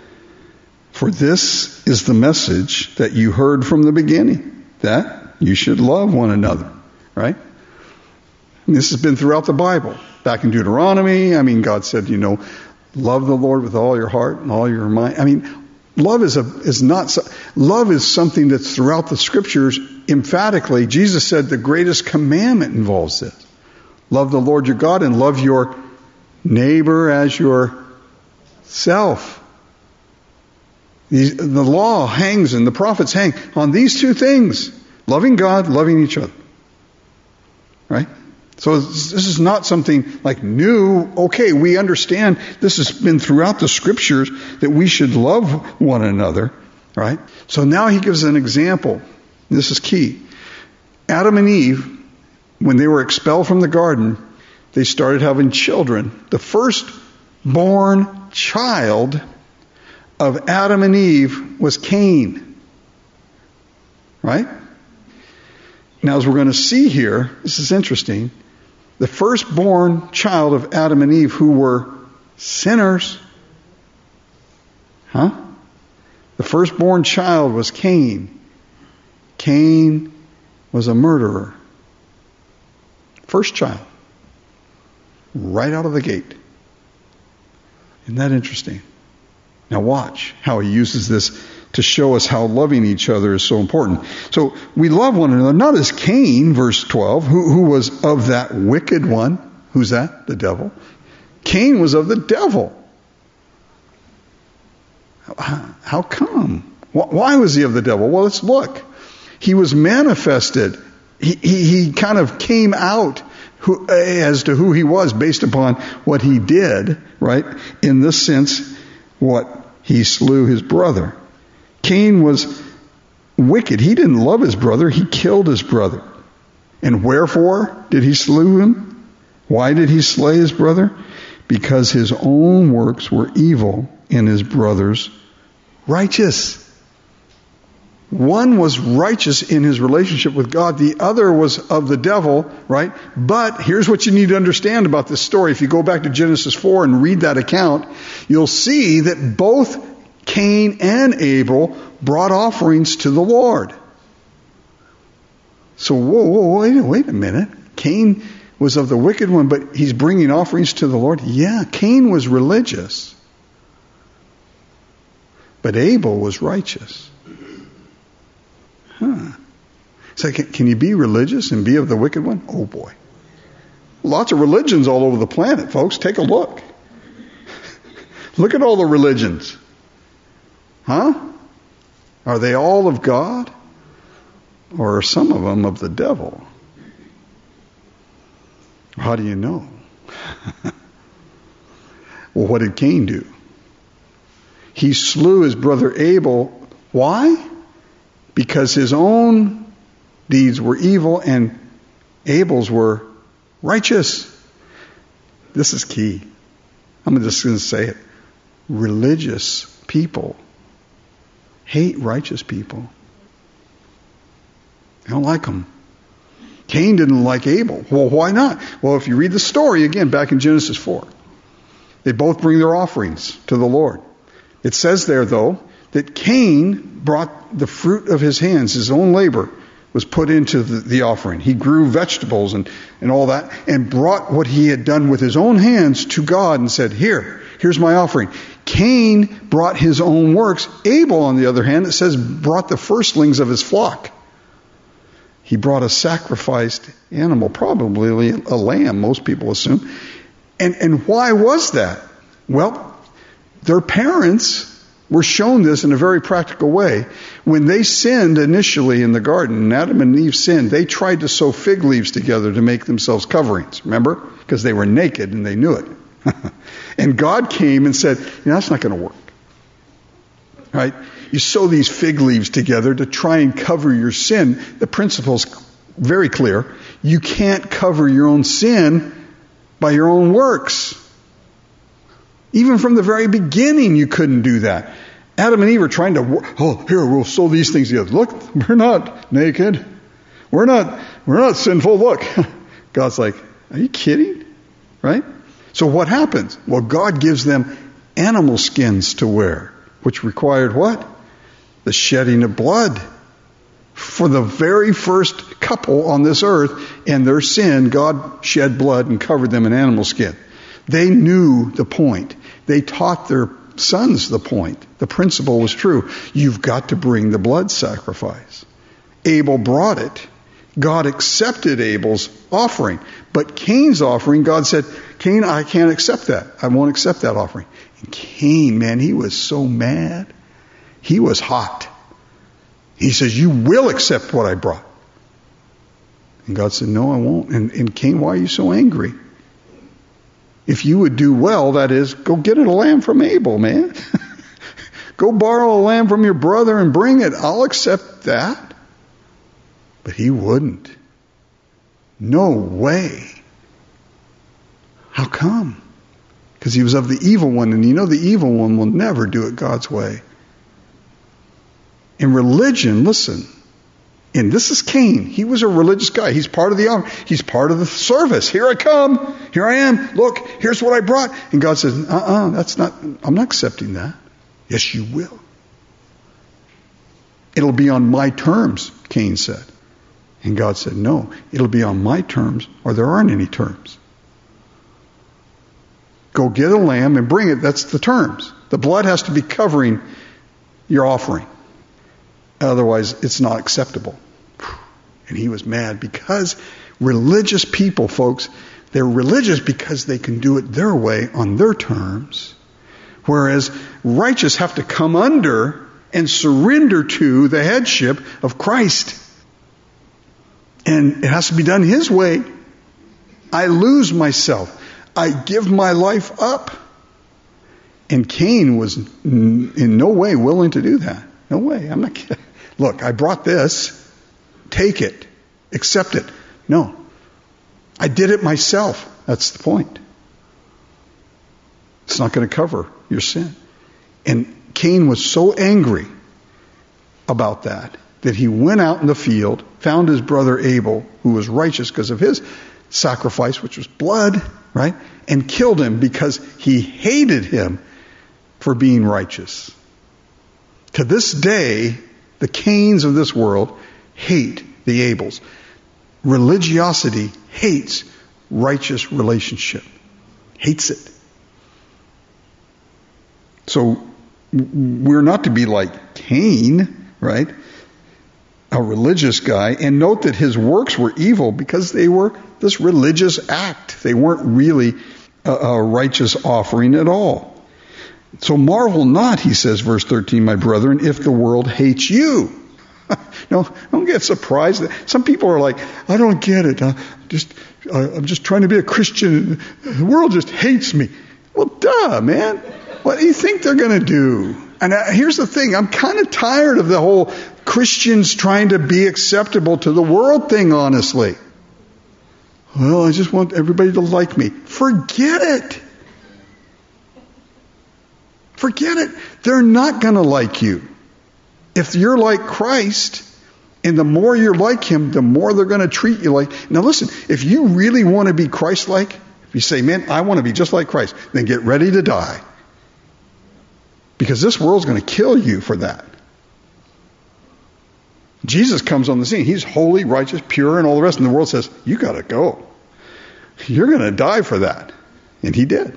for this is the message that you heard from the beginning, that you should love one another. Right? And this has been throughout the Bible. Back in Deuteronomy, I mean, God said, you know, love the Lord with all your heart and all your mind. I mean, love is a is not love is something that's throughout the Scriptures emphatically. Jesus said the greatest commandment involves this: love the Lord your God and love your neighbor as yourself. The, the law hangs and the prophets hang on these two things: loving God, loving each other. Right? So this is not something like new. Okay, we understand this has been throughout the Scriptures that we should love one another. Right? So now he gives an example. This is key. Adam and Eve, when they were expelled from the garden, they started having children. The firstborn child of Adam and Eve was Cain. Right? Now, as we're going to see here, this is interesting. The firstborn child of Adam and Eve who were sinners, huh? The firstborn child was Cain. Cain was a murderer. First child. Right out of the gate. Isn't that interesting? Now watch how he uses this to show us how loving each other is so important. So we love one another, not as Cain, verse twelve, who, who was of that wicked one. Who's that? The devil. Cain was of the devil. How come? Why was he of the devil? Well, let's look. He was manifested. He, he, he kind of came out who, as to who he was based upon what he did, right? In this sense, what? He slew his brother. Cain was wicked. He didn't love his brother. He killed his brother. And wherefore did he slew him? Why did he slay his brother? Because his own works were evil and his brother's righteous. One was righteous in his relationship with God. The other was of the devil, right? But here's what you need to understand about this story. If you go back to Genesis four and read that account, you'll see that both Cain and Abel brought offerings to the Lord. So, whoa, whoa, wait, wait a minute. Cain was of the wicked one, but he's bringing offerings to the Lord? Yeah, Cain was religious. But Abel was righteous. Huh. So can, can you be religious and be of the wicked one? Oh boy. Lots of religions all over the planet, folks. Take a look. Look at all the religions. Huh? Are they all of God? Or are some of them of the devil? How do you know? Well, what did Cain do? He slew his brother Abel. Why? Because his own deeds were evil and Abel's were righteous. This is key. I'm just going to say it. Religious people hate righteous people. They don't like them. Cain didn't like Abel. Well, why not? Well, if you read the story again back in Genesis four, they both bring their offerings to the Lord. It says there, though, that Cain brought the fruit of his hands, his own labor, was put into the, the offering. He grew vegetables and, and all that, and brought what he had done with his own hands to God and said, here, here's my offering. Cain brought his own works. Abel, on the other hand, it says, brought the firstlings of his flock. He brought a sacrificed animal, probably a lamb, most people assume. And, and why was that? Well, their parents were shown this in a very practical way. When they sinned initially in the garden, and Adam and Eve sinned, they tried to sew fig leaves together to make themselves coverings, remember? Because they were naked and they knew it. And God came and said, you know, that's not going to work. Right? You sew these fig leaves together to try and cover your sin. The principle's very clear. You can't cover your own sin by your own works. Even from the very beginning, you couldn't do that. Adam and Eve are trying to, oh, here, we'll sew these things together. Look, we're not naked. We're not, we're not sinful. Look. God's like, are you kidding? Right? So what happens? Well, God gives them animal skins to wear, which required what? The shedding of blood. For the very first couple on this earth and their sin, God shed blood and covered them in animal skin. They knew the point. They taught their sons the point. The principle was true. You've got to bring the blood sacrifice. Abel brought it. God accepted Abel's offering. But Cain's offering, God said, Cain, I can't accept that. I won't accept that offering. And Cain, man, he was so mad. He was hot. He says, you will accept what I brought. And God said, no, I won't. And, and Cain, why are you so angry? If you would do well, that is, go get a lamb from Abel, man. Go borrow a lamb from your brother and bring it. I'll accept that. But he wouldn't. No way. How come? Because he was of the evil one, and you know the evil one will never do it God's way. In religion, listen, and this is Cain. He was a religious guy. He's part of the army. He's part of the service. Here I come. Here I am. Look, here's what I brought. And God says, uh-uh, that's not, I'm not accepting that. Yes, you will. It'll be on my terms, Cain said. And God said, no, it'll be on my terms, or there aren't any terms. Go get a lamb and bring it. That's the terms. The blood has to be covering your offering. Otherwise, it's not acceptable. And he was mad because religious people, folks, they're religious because they can do it their way on their terms. Whereas righteous have to come under and surrender to the headship of Christ. And it has to be done his way. I lose myself. I give my life up. And Cain was in no way willing to do that. No way. I'm not kidding. Look, I brought this. Take it. Accept it. No. I did it myself. That's the point. It's not going to cover your sin. And Cain was so angry about that that he went out in the field, found his brother Abel, who was righteous because of his sacrifice, which was blood, right? And killed him because he hated him for being righteous. To this day, the Cains of this world hate the Abels. Religiosity hates righteous relationship. Hates it. So we're not to be like Cain, right? A religious guy. And note that his works were evil because they were this religious act. They weren't really a, a righteous offering at all. So marvel not, he says, verse thirteen, my brethren, if the world hates you. No, don't get surprised. Some people are like, I don't get it. I just, I'm just trying to be a Christian. The world just hates me. Well, duh, man. What do you think they're going to do? And here's the thing. I'm kind of tired of the whole Christians trying to be acceptable to the world thing, honestly. Well, I just want everybody to like me. Forget it. Forget it. They're not going to like you. If you're like Christ, and the more you're like him, the more they're going to treat you like. Now listen, if you really want to be Christ-like, if you say, man, I want to be just like Christ, then get ready to die. Because this world's going to kill you for that. Jesus comes on the scene. He's holy, righteous, pure, and all the rest. And the world says, you got to go. You're going to die for that. And he did.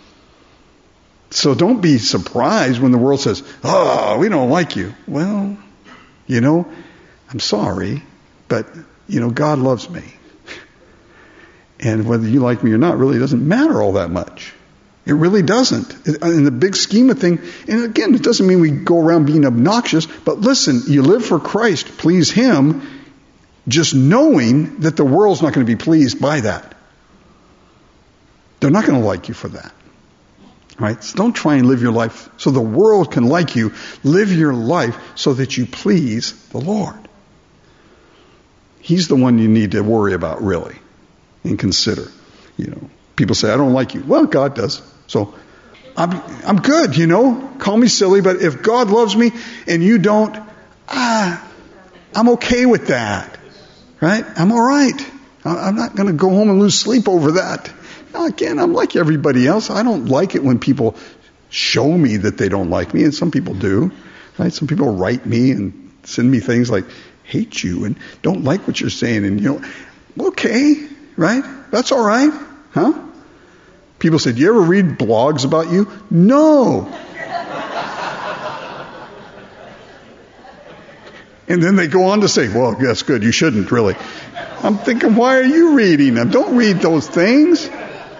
So don't be surprised when the world says, oh, we don't like you. Well, you know, I'm sorry, but, you know, God loves me. And whether you like me or not really doesn't matter all that much. It really doesn't. In the big scheme of things, and again, it doesn't mean we go around being obnoxious, but listen, you live for Christ, please him, just knowing that the world's not going to be pleased by that. They're not going to like you for that. Right? So don't try and live your life so the world can like you. Live your life so that you please the Lord. He's the one you need to worry about, really, and consider. You know, people say, I don't like you. Well, God does. So I'm, I'm good, you know. Call me silly, but if God loves me and you don't, ah, I'm okay with that. Right? I'm all right. I'm not going to go home and lose sleep over that. Again, I'm like everybody else. I don't like it when people show me that they don't like me, and some people do. Right? Some people write me and send me things like, hate you and don't like what you're saying. And, you know, okay, right? That's all right. Huh? People say, do you ever read blogs about you? No. And then they go on to say, well, that's good. You shouldn't really. I'm thinking, why are you reading them? Don't read those things.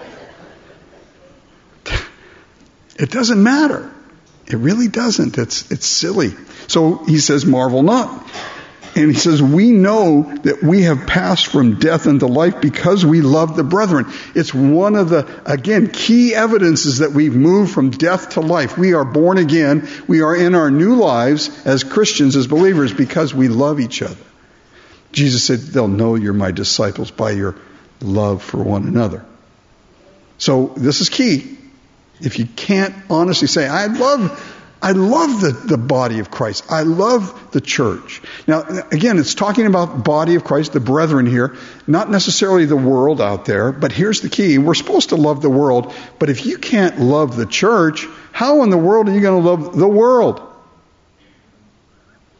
It doesn't matter. It really doesn't. It's it's silly. So he says, marvel not. And he says, we know that we have passed from death into life because we love the brethren. It's one of the, again, key evidences that we've moved from death to life. We are born again. We are in our new lives as Christians, as believers, because we love each other. Jesus said, they'll know you're my disciples by your love for one another. So this is key. If you can't honestly say, I love I love the, the body of Christ. I love the church. Now, again, it's talking about body of Christ, the brethren here, not necessarily the world out there, but here's the key. We're supposed to love the world, but if you can't love the church, how in the world are you going to love the world?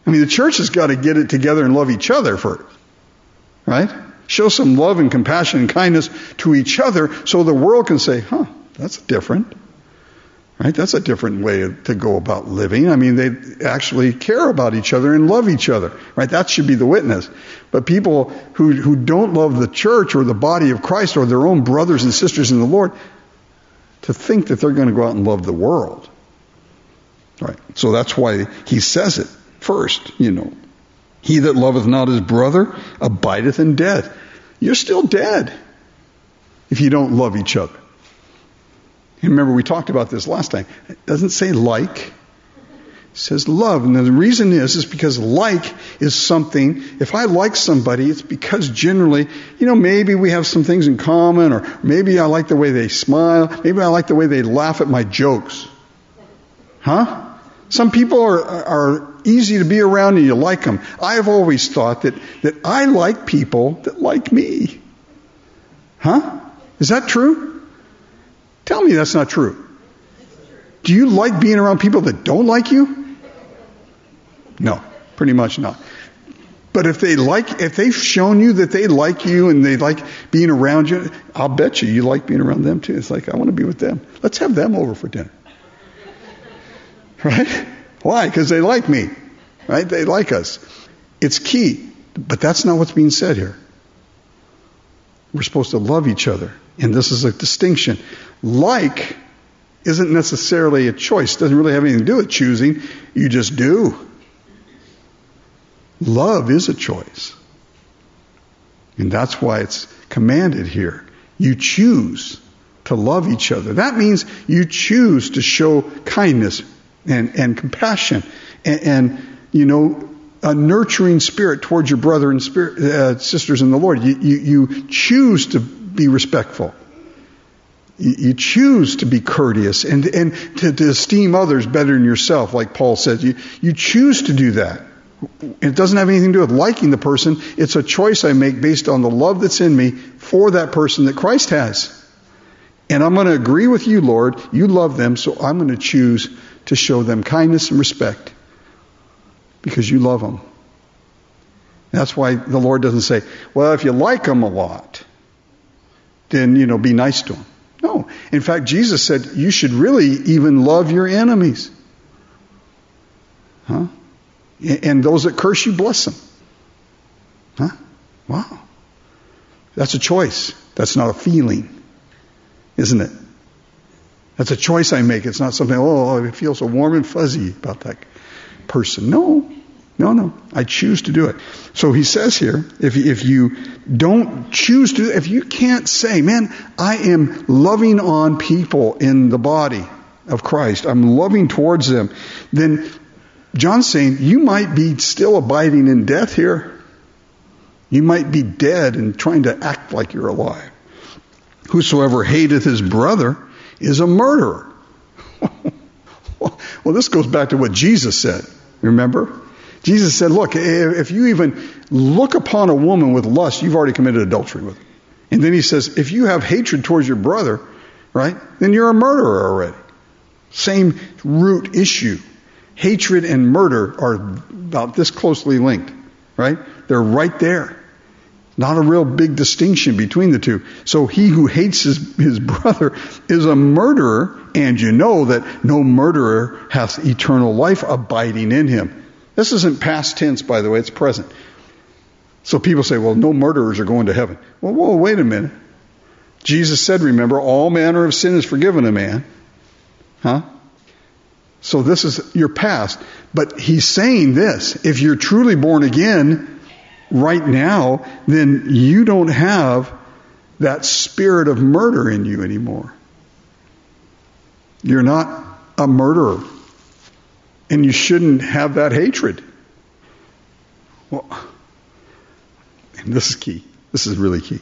I mean, the church has got to get it together and love each other first. Right? Show some love and compassion and kindness to each other so the world can say, huh, that's different. Right? That's a different way to go about living. I mean, they actually care about each other and love each other. Right? That should be the witness. But people who, who don't love the church or the body of Christ or their own brothers and sisters in the Lord, to think that they're going to go out and love the world. Right? So that's why he says it first, you know. He that loveth not his brother abideth in death. You're still dead if you don't love each other. You remember we talked about this last time. It doesn't say like. It says love. And the reason is, is because like is something, if I like somebody, it's because generally, you know, maybe we have some things in common, or maybe I like the way they smile. Maybe I like the way they laugh at my jokes. Huh? Some people are, are easy to be around and you like them. I have always thought that, that I like people that like me. Huh? Is that true? Tell me that's not true. Do you like being around people that don't like you? No, pretty much not. But if they like, if they've shown you that they like you and they like being around you, I'll bet you you like being around them too. It's like, I want to be with them. Let's have them over for dinner. Right? Why? Because they like me. Right? They like us. It's key. But that's not what's being said here. We're supposed to love each other. And this is a distinction. Like isn't necessarily a choice. It doesn't really have anything to do with choosing. You just do. Love is a choice. And that's why it's commanded here. You choose to love each other. That means you choose to show kindness and, and compassion and, and, you know, a nurturing spirit towards your brother and spirit, uh, sisters in the Lord. You, you, you choose to be respectful. You, you choose to be courteous and, and to, to esteem others better than yourself, like Paul says. You, you choose to do that. It doesn't have anything to do with liking the person. It's a choice I make based on the love that's in me for that person that Christ has. And I'm going to agree with you, Lord. You love them, so I'm going to choose to show them kindness and respect because you love them. That's why the Lord doesn't say, well, if you like them a lot, then, you know, be nice to them. No. In fact, Jesus said you should really even love your enemies. Huh? And those that curse you, bless them. Huh? Wow. That's a choice. That's not a feeling. Isn't it? That's a choice I make. It's not something, oh, I feel so warm and fuzzy about that person. No. No, no. I choose to do it. So he says here, if, if you don't choose to, if you can't say, man, I am loving on people in the body of Christ, I'm loving towards them, then John's saying you might be still abiding in death here. You might be dead and trying to act like you're alive. Whosoever hateth his brother is a murderer. Well, this goes back to what Jesus said. Remember? Jesus said, look, if you even look upon a woman with lust, you've already committed adultery with her. And then he says, if you have hatred towards your brother, right, then you're a murderer already. Same root issue. Hatred and murder are about this closely linked, right? They're right there. Not a real big distinction between the two. So he who hates his, his brother is a murderer, and you know that no murderer hath eternal life abiding in him. This isn't past tense, by the way, it's present. So people say, well, no murderers are going to heaven. Well, whoa, wait a minute. Jesus said, remember, all manner of sin is forgiven a man. Huh? So this is your past. But he's saying this, if you're truly born again right now, then you don't have that spirit of murder in you anymore. You're not a murderer. And you shouldn't have that hatred. Well, and this is key. This is really key.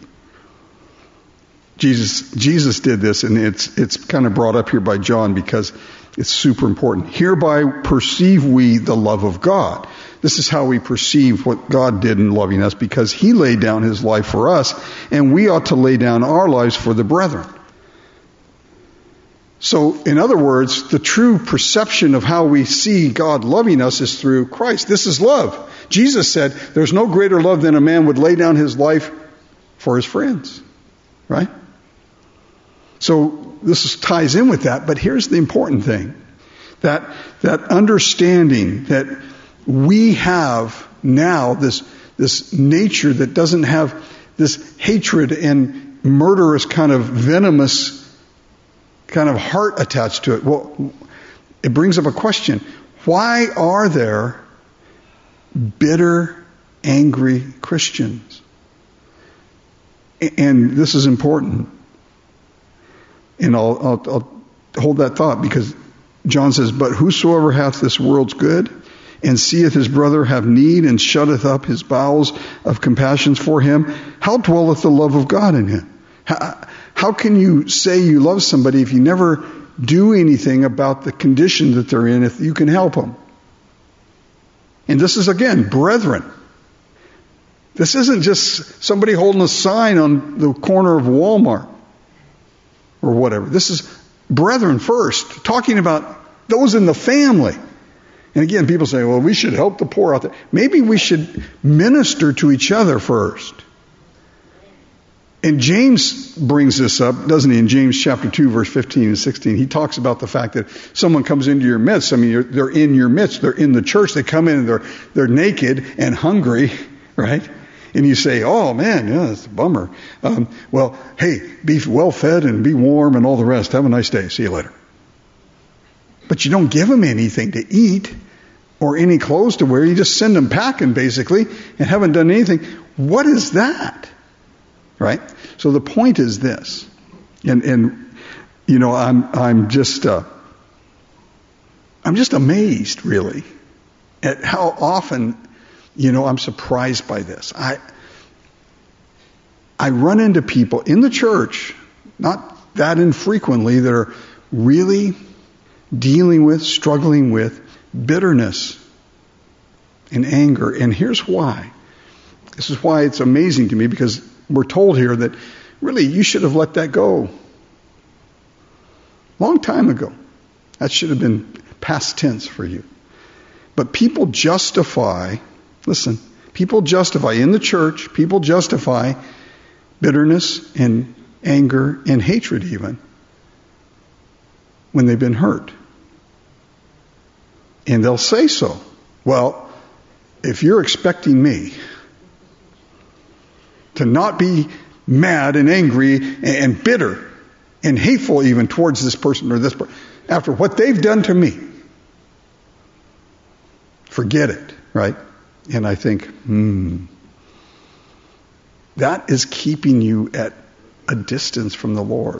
Jesus Jesus did this, and it's it's kind of brought up here by John because it's super important. Hereby perceive we the love of God. This is how we perceive what God did in loving us, because he laid down his life for us, and we ought to lay down our lives for the brethren. So, in other words, the true perception of how we see God loving us is through Christ. This is love. Jesus said, there's no greater love than a man would lay down his life for his friends. Right? So, this is, ties in with that, but here's the important thing. That, that understanding that we have now this, this nature that doesn't have this hatred and murderous kind of venomous kind of heart attached to it. Well, it brings up a question. Why are there bitter, angry Christians? And this is important. And I'll, I'll, I'll hold that thought, because John says, but whosoever hath this world's good and seeth his brother have need and shutteth up his bowels of compassions for him, how dwelleth the love of God in him? How, how can you say you love somebody if you never do anything about the condition that they're in, if you can help them? And this is, again, brethren. This isn't just somebody holding a sign on the corner of Walmart or whatever. This is brethren first, talking about those in the family. And again, people say, well, we should help the poor out there. Maybe we should minister to each other first. And James brings this up, doesn't he, in James chapter two, verse fifteen and sixteen. He talks about the fact that someone comes into your midst. I mean, you're, they're in your midst. They're in the church. They come in and they're, they're naked and hungry, right? And you say, oh, man, yeah, it's a bummer. Um, well, hey, be well fed and be warm and all the rest. Have a nice day. See you later. But you don't give them anything to eat or any clothes to wear. You just send them packing, basically, and haven't done anything. What is that? Right? So the point is this. And, and you know, I'm, I'm just, uh, I'm just amazed, really, at how often, you know, I'm surprised by this. I I run into people in the church, not that infrequently, that are really dealing with, struggling with bitterness and anger. And here's why. This is why it's amazing to me, because we're told here that really you should have let that go long time ago. That should have been past tense for you. But people justify, listen, people justify in the church, people justify bitterness and anger and hatred even when they've been hurt. And they'll say so. Well, if you're expecting me to not be mad and angry and bitter and hateful even towards this person or this person after what they've done to me, forget it, right? And I think, hmm, that is keeping you at a distance from the Lord.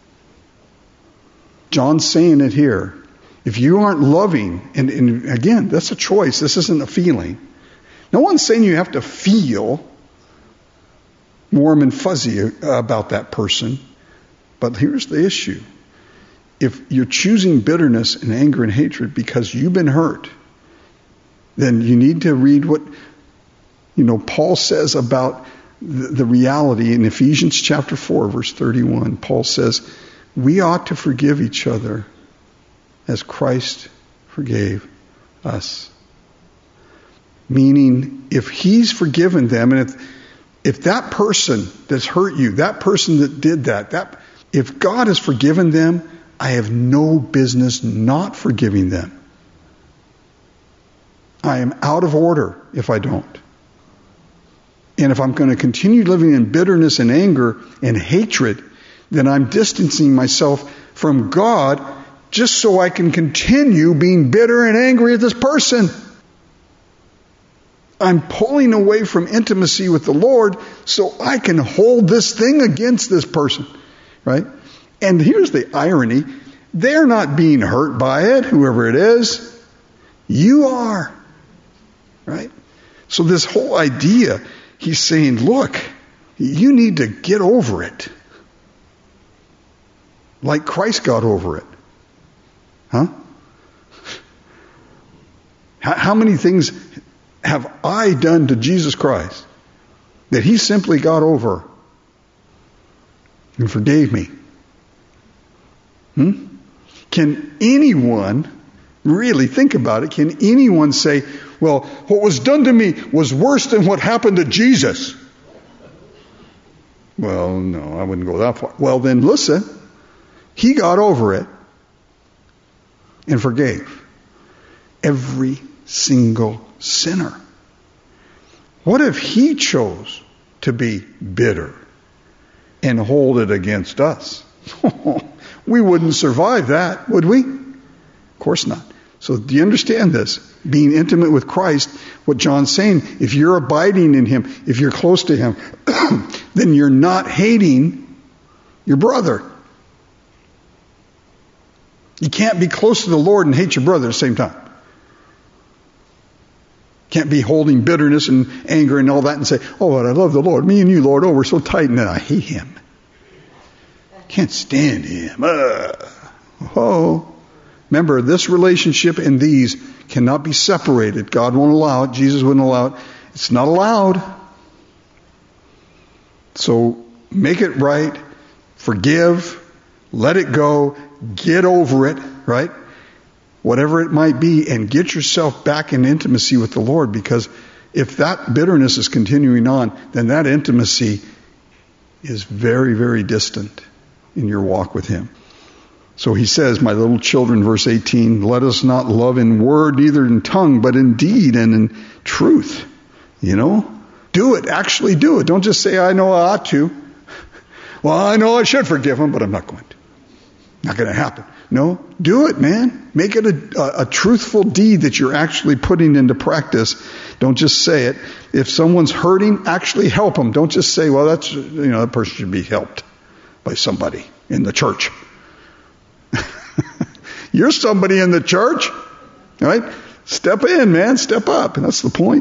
John's saying it here. If you aren't loving, and, and again, that's a choice. This isn't a feeling. No one's saying you have to feel warm and fuzzy about that person. But here's the issue. If you're choosing bitterness and anger and hatred because you've been hurt, then you need to read what, you know, Paul says about the, the reality in Ephesians chapter four, verse thirty-one. Paul says, we ought to forgive each other as Christ forgave us. Meaning, if he's forgiven them, and if if that person that's hurt you, that person that did that, that if God has forgiven them, I have no business not forgiving them. I am out of order if I don't. And if I'm going to continue living in bitterness and anger and hatred, then I'm distancing myself from God just so I can continue being bitter and angry at this person. I'm pulling away from intimacy with the Lord so I can hold this thing against this person, right? And here's the irony. They're not being hurt by it, whoever it is. You are, right? So this whole idea, he's saying, look, you need to get over it. Like Christ got over it. Huh? How many things have I done to Jesus Christ that he simply got over and forgave me? Hmm? Can anyone really think about it? Can anyone say, well, what was done to me was worse than what happened to Jesus? Well, no, I wouldn't go that far. Well, then listen. He got over it and forgave every single sinner. What if he chose to be bitter and hold it against us? We wouldn't survive that, would we? Of course not. So do you understand this? Being intimate with Christ, what John's saying, if you're abiding in him, if you're close to him, then you're not hating your brother. You can't be close to the Lord and hate your brother at the same time. Can't be holding bitterness and anger and all that and say, oh, but I love the Lord. Me and you, Lord, oh, we're so tight, and then I hate him. Can't stand him. Uh, oh. Remember, this relationship and these cannot be separated. God won't allow it. Jesus wouldn't allow it. It's not allowed. So make it right. Forgive. Let it go. Get over it, right? Whatever it might be, and get yourself back in intimacy with the Lord, because if that bitterness is continuing on, then that intimacy is very, very distant in your walk with him. So he says, my little children, verse eighteen, let us not love in word, neither in tongue, but in deed and in truth. You know? Do it. Actually do it. Don't just say, I know I ought to. Well, I know I should forgive him, but I'm not going to. Not going to happen. No, do it, man. Make it a, a, a truthful deed that you're actually putting into practice. Don't just say it. If someone's hurting, actually help them. Don't just say, well, that's, you know, that person should be helped by somebody in the church. You're somebody in the church, right? Step in, man. Step up. And that's the point.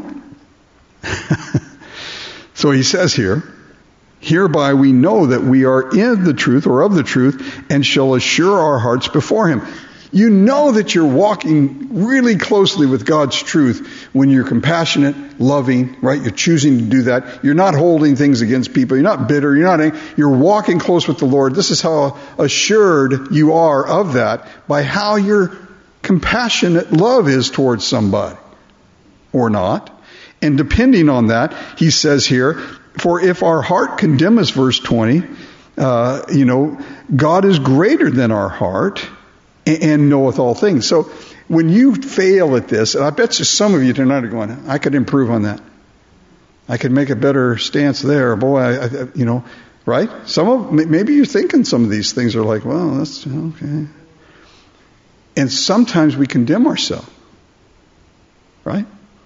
So he says here, hereby we know that we are in the truth or of the truth and shall assure our hearts before him. You know that you're walking really closely with God's truth when you're compassionate, loving, right? You're choosing to do that. You're not holding things against people. You're not bitter. You're not angry. You're walking close with the Lord. This is how assured you are of that, by how your compassionate love is towards somebody or not. And depending on that, he says here, for if our heart condemn us, verse twenty, uh, you know, God is greater than our heart and, and knoweth all things. So when you fail at this, and I bet you some of you tonight are going, I could improve on that. I could make a better stance there. Boy, I, I, you know, right? Some of, maybe you're thinking some of these things are like, well, that's okay. And sometimes we condemn ourselves, right?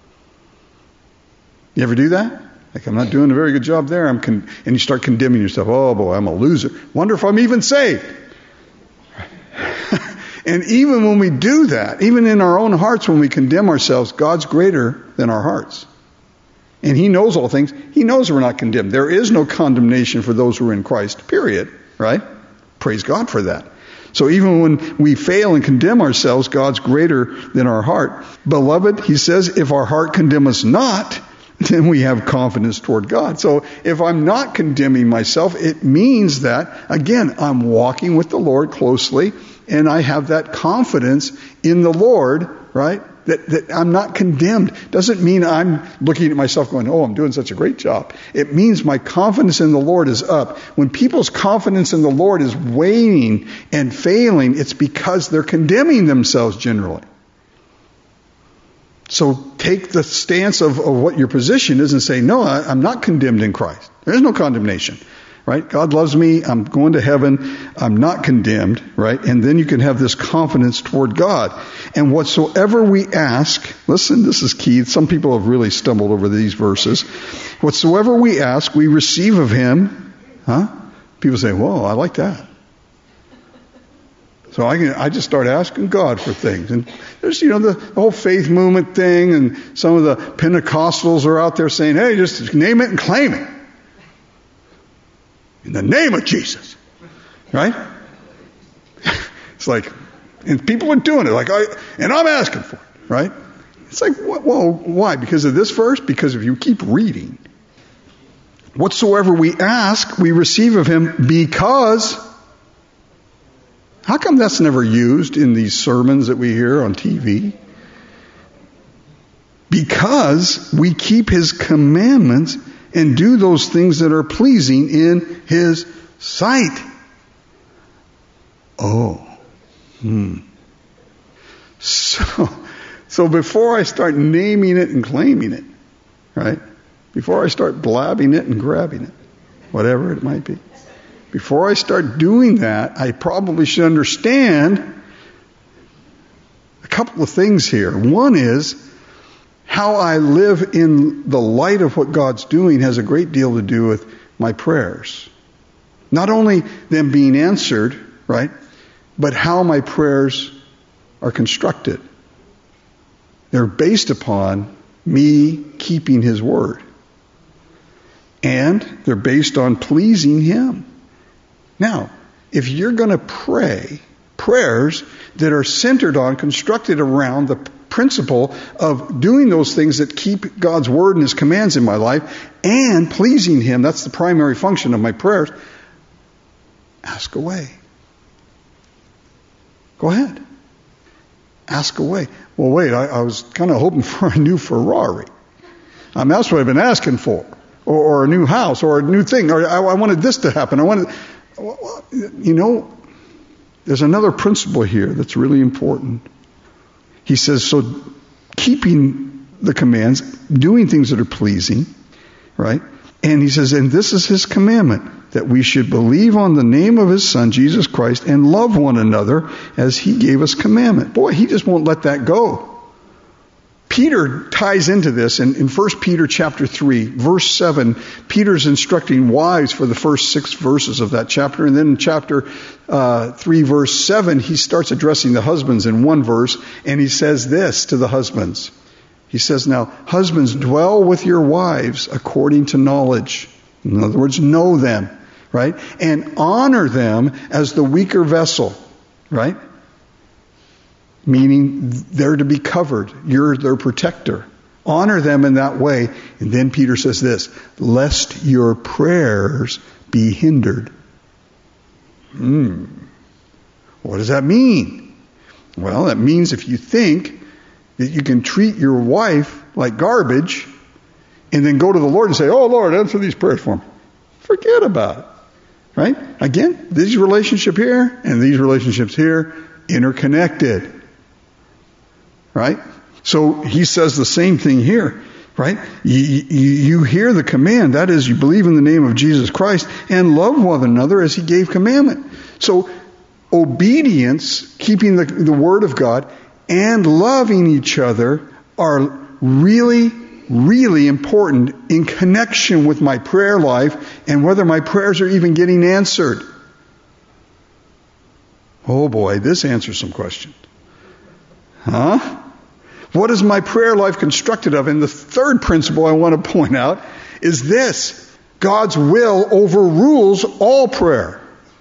You ever do that? Like, I'm not doing a very good job there. I'm con- and you start condemning yourself. Oh, boy, I'm a loser. Wonder if I'm even saved. And even when we do that, even in our own hearts, when we condemn ourselves, God's greater than our hearts. And he knows all things. He knows we're not condemned. There is no condemnation for those who are in Christ, period. Right? Praise God for that. So even when we fail and condemn ourselves, God's greater than our heart. Beloved, he says, if our heart condemn us not, then we have confidence toward God. So if I'm not condemning myself, it means that, again, I'm walking with the Lord closely, and I have that confidence in the Lord, right? That, that I'm not condemned. Doesn't mean I'm looking at myself going, oh, I'm doing such a great job. It means my confidence in the Lord is up. When people's confidence in the Lord is waning and failing, it's because they're condemning themselves generally. So take the stance of, of what your position is and say, no, I, I'm not condemned in Christ. There is no condemnation, right? God loves me. I'm going to heaven. I'm not condemned, right? And then you can have this confidence toward God. And whatsoever we ask, listen, this is key. Some people have really stumbled over these verses. Whatsoever we ask, we receive of him. Huh? People say, whoa, I like that. So I can, I just start asking God for things. And there's, you know, the, the whole faith movement thing, and some of the Pentecostals are out there saying, hey, just name it and claim it. In the name of Jesus. Right? It's like, and people are doing it, like, I, and I'm asking for it, right? It's like, well, why? Because of this verse? Because if you keep reading, whatsoever we ask, we receive of him because How come that's never used in these sermons that we hear on T V? Because we keep His commandments and do those things that are pleasing in His sight. Oh. Hmm. So, so before I start naming it and claiming it, right? Before I start blabbing it and grabbing it, whatever it might be. Before I start doing that, I probably should understand a couple of things here. One is how I live in the light of what God's doing has a great deal to do with my prayers. Not only them being answered, right, but how my prayers are constructed. They're based upon me keeping His word. And they're based on pleasing Him. Now, if you're going to pray prayers that are centered on, constructed around the principle of doing those things that keep God's word and His commands in my life and pleasing Him, that's the primary function of my prayers, ask away. Go ahead. Ask away. Well, wait, I, I was kind of hoping for a new Ferrari. I mean, that's what I've been asking for. Or, or a new house, or a new thing. Or I, I wanted this to happen. I wanted... You know, there's another principle here that's really important. He says, so keeping the commands, doing things that are pleasing, right? And he says, and this is His commandment, that we should believe on the name of His Son, Jesus Christ, and love one another as He gave us commandment. Boy, He just won't let that go. Peter ties into this in, in First Peter chapter three, verse seven. Peter's instructing wives for the first six verses of that chapter. And then in chapter uh, three, verse seven, he starts addressing the husbands in one verse. And he says this to the husbands. He says, now, husbands, dwell with your wives according to knowledge. In other words, know them, right? And honor them as the weaker vessel, right? Meaning they're to be covered. You're their protector. Honor them in that way. And then Peter says this, lest your prayers be hindered. Hmm. What does that mean? Well, that means if you think that you can treat your wife like garbage and then go to the Lord and say, oh, Lord, answer these prayers for me. Forget about it. Right? Again, these relationships here and these relationships here, interconnected. Right? So he says the same thing here, right? You, you, you hear the command, that is, you believe in the name of Jesus Christ and love one another as He gave commandment. So obedience, keeping the, the word of God, and loving each other are really, really important in connection with my prayer life and whether my prayers are even getting answered. Oh boy, this answers some questions. Huh? What is my prayer life constructed of? And the third principle I want to point out is this. God's will overrules all prayer.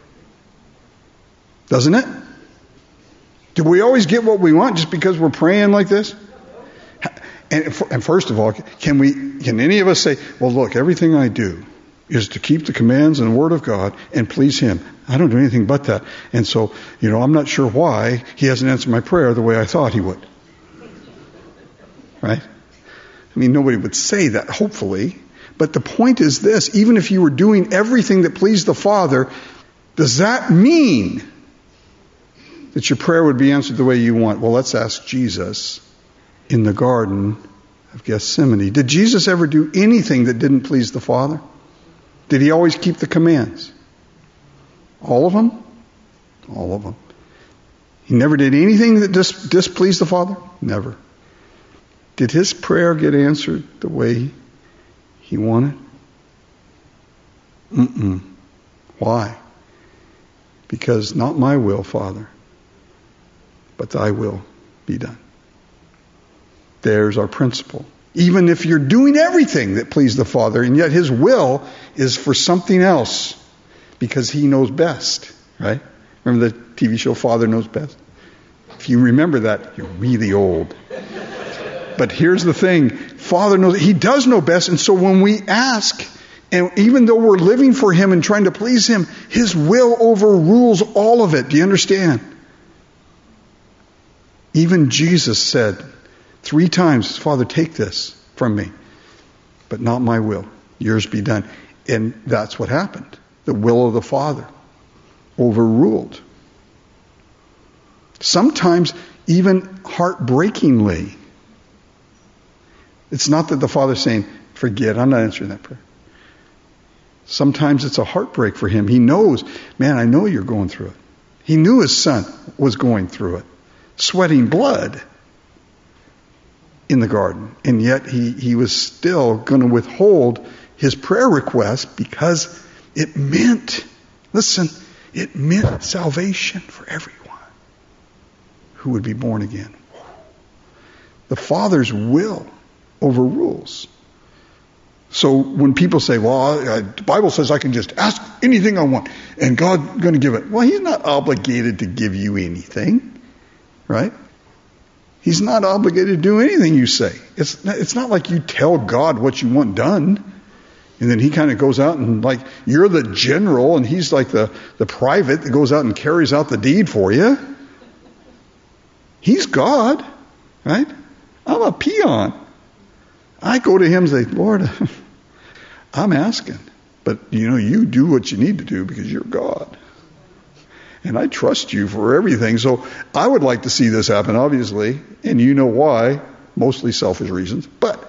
Doesn't it? Do we always get what we want just because we're praying like this? And, and first of all, can we, can any of us say, well, look, everything I do is to keep the commands and the Word of God and please Him. I don't do anything but that. And so, you know, I'm not sure why He hasn't answered my prayer the way I thought He would. Right? I mean, nobody would say that, hopefully. But the point is this, even if you were doing everything that pleased the Father, does that mean that your prayer would be answered the way you want? Well, let's ask Jesus in the Garden of Gethsemane. Did Jesus ever do anything that didn't please the Father? Did He always keep the commands? All of them? All of them. He never did anything that dis- displeased the Father? Never. Did His prayer get answered the way He wanted? Mm-mm. Why? Because not my will, Father, but Thy will be done. There's our principle. Even if you're doing everything that pleased the Father, and yet His will is for something else, because He knows best, right? Remember the T V show Father Knows Best? If you remember that, you're really old. But here's the thing. Father knows, He does know best, and so when we ask And even though we're living for Him and trying to please Him, His will overrules all of it. Do you understand? Even Jesus said three times, Father, take this from me, but not my will. Yours be done. And that's what happened. The will of the Father overruled. Sometimes even heartbreakingly. It's not that the Father's saying, forget, I'm not answering that prayer. Sometimes it's a heartbreak for Him. He knows, man, I know you're going through it. He knew His Son was going through it, sweating blood in the garden. And yet he, he was still going to withhold His prayer request because it meant, listen, it meant salvation for everyone who would be born again. The Father's will overrules. So when people say, well, uh, the Bible says I can just ask anything I want and God's going to give it. Well, He's not obligated to give you anything, right? He's not obligated to do anything you say. It's not, it's not like you tell God what you want done and then He kind of goes out and like, you're the general and He's like the, the private that goes out and carries out the deed for you. He's God, right? I'm a peon. I go to Him and say, Lord, I'm asking, but you know, you do what you need to do because you're God. And I trust you for everything. So I would like to see this happen, obviously, and you know why, mostly selfish reasons, but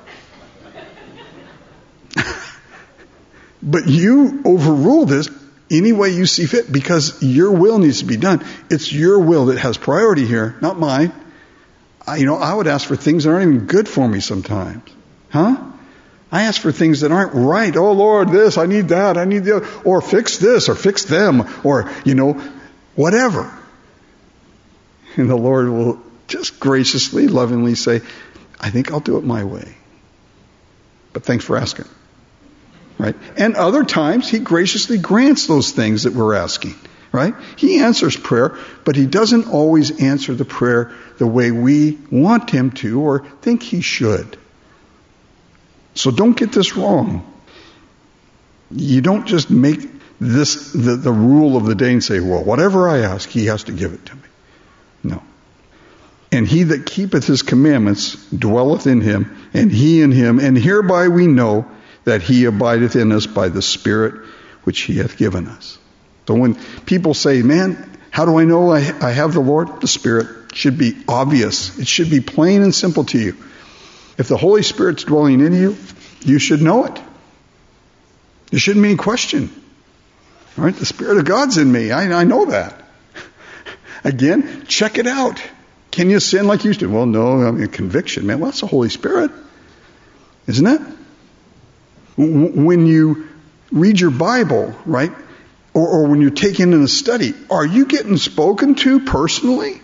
but you overrule this any way you see fit because your will needs to be done. It's your will that has priority here, not mine. I, you know, I would ask for things that aren't even good for me sometimes. Huh? I ask for things that aren't right. Oh, Lord, this, I need that, I need the other. Or fix this, or fix them, or, you know, whatever. And the Lord will just graciously, lovingly say, I think I'll do it my way. But thanks for asking. Right? And other times, He graciously grants those things that we're asking. Right? He answers prayer, but He doesn't always answer the prayer the way we want Him to or think He should. So don't get this wrong. You don't just make this the, the rule of the day and say, well, whatever I ask, He has to give it to me. No. And he that keepeth His commandments dwelleth in Him, and He in him, and hereby we know that He abideth in us by the Spirit which He hath given us. So when people say, man, how do I know I, I have the Lord? The Spirit should be obvious. It should be plain and simple to you. If the Holy Spirit's dwelling in you, you should know it. There shouldn't be any question. All right? The Spirit of God's in me. I, I know that. Again, check it out. Can you sin like you used to? Well, no, I mean, conviction, man. Well, that's the Holy Spirit. Isn't it? When you read your Bible, right? Or, or when you're taking in a study, are you getting spoken to personally?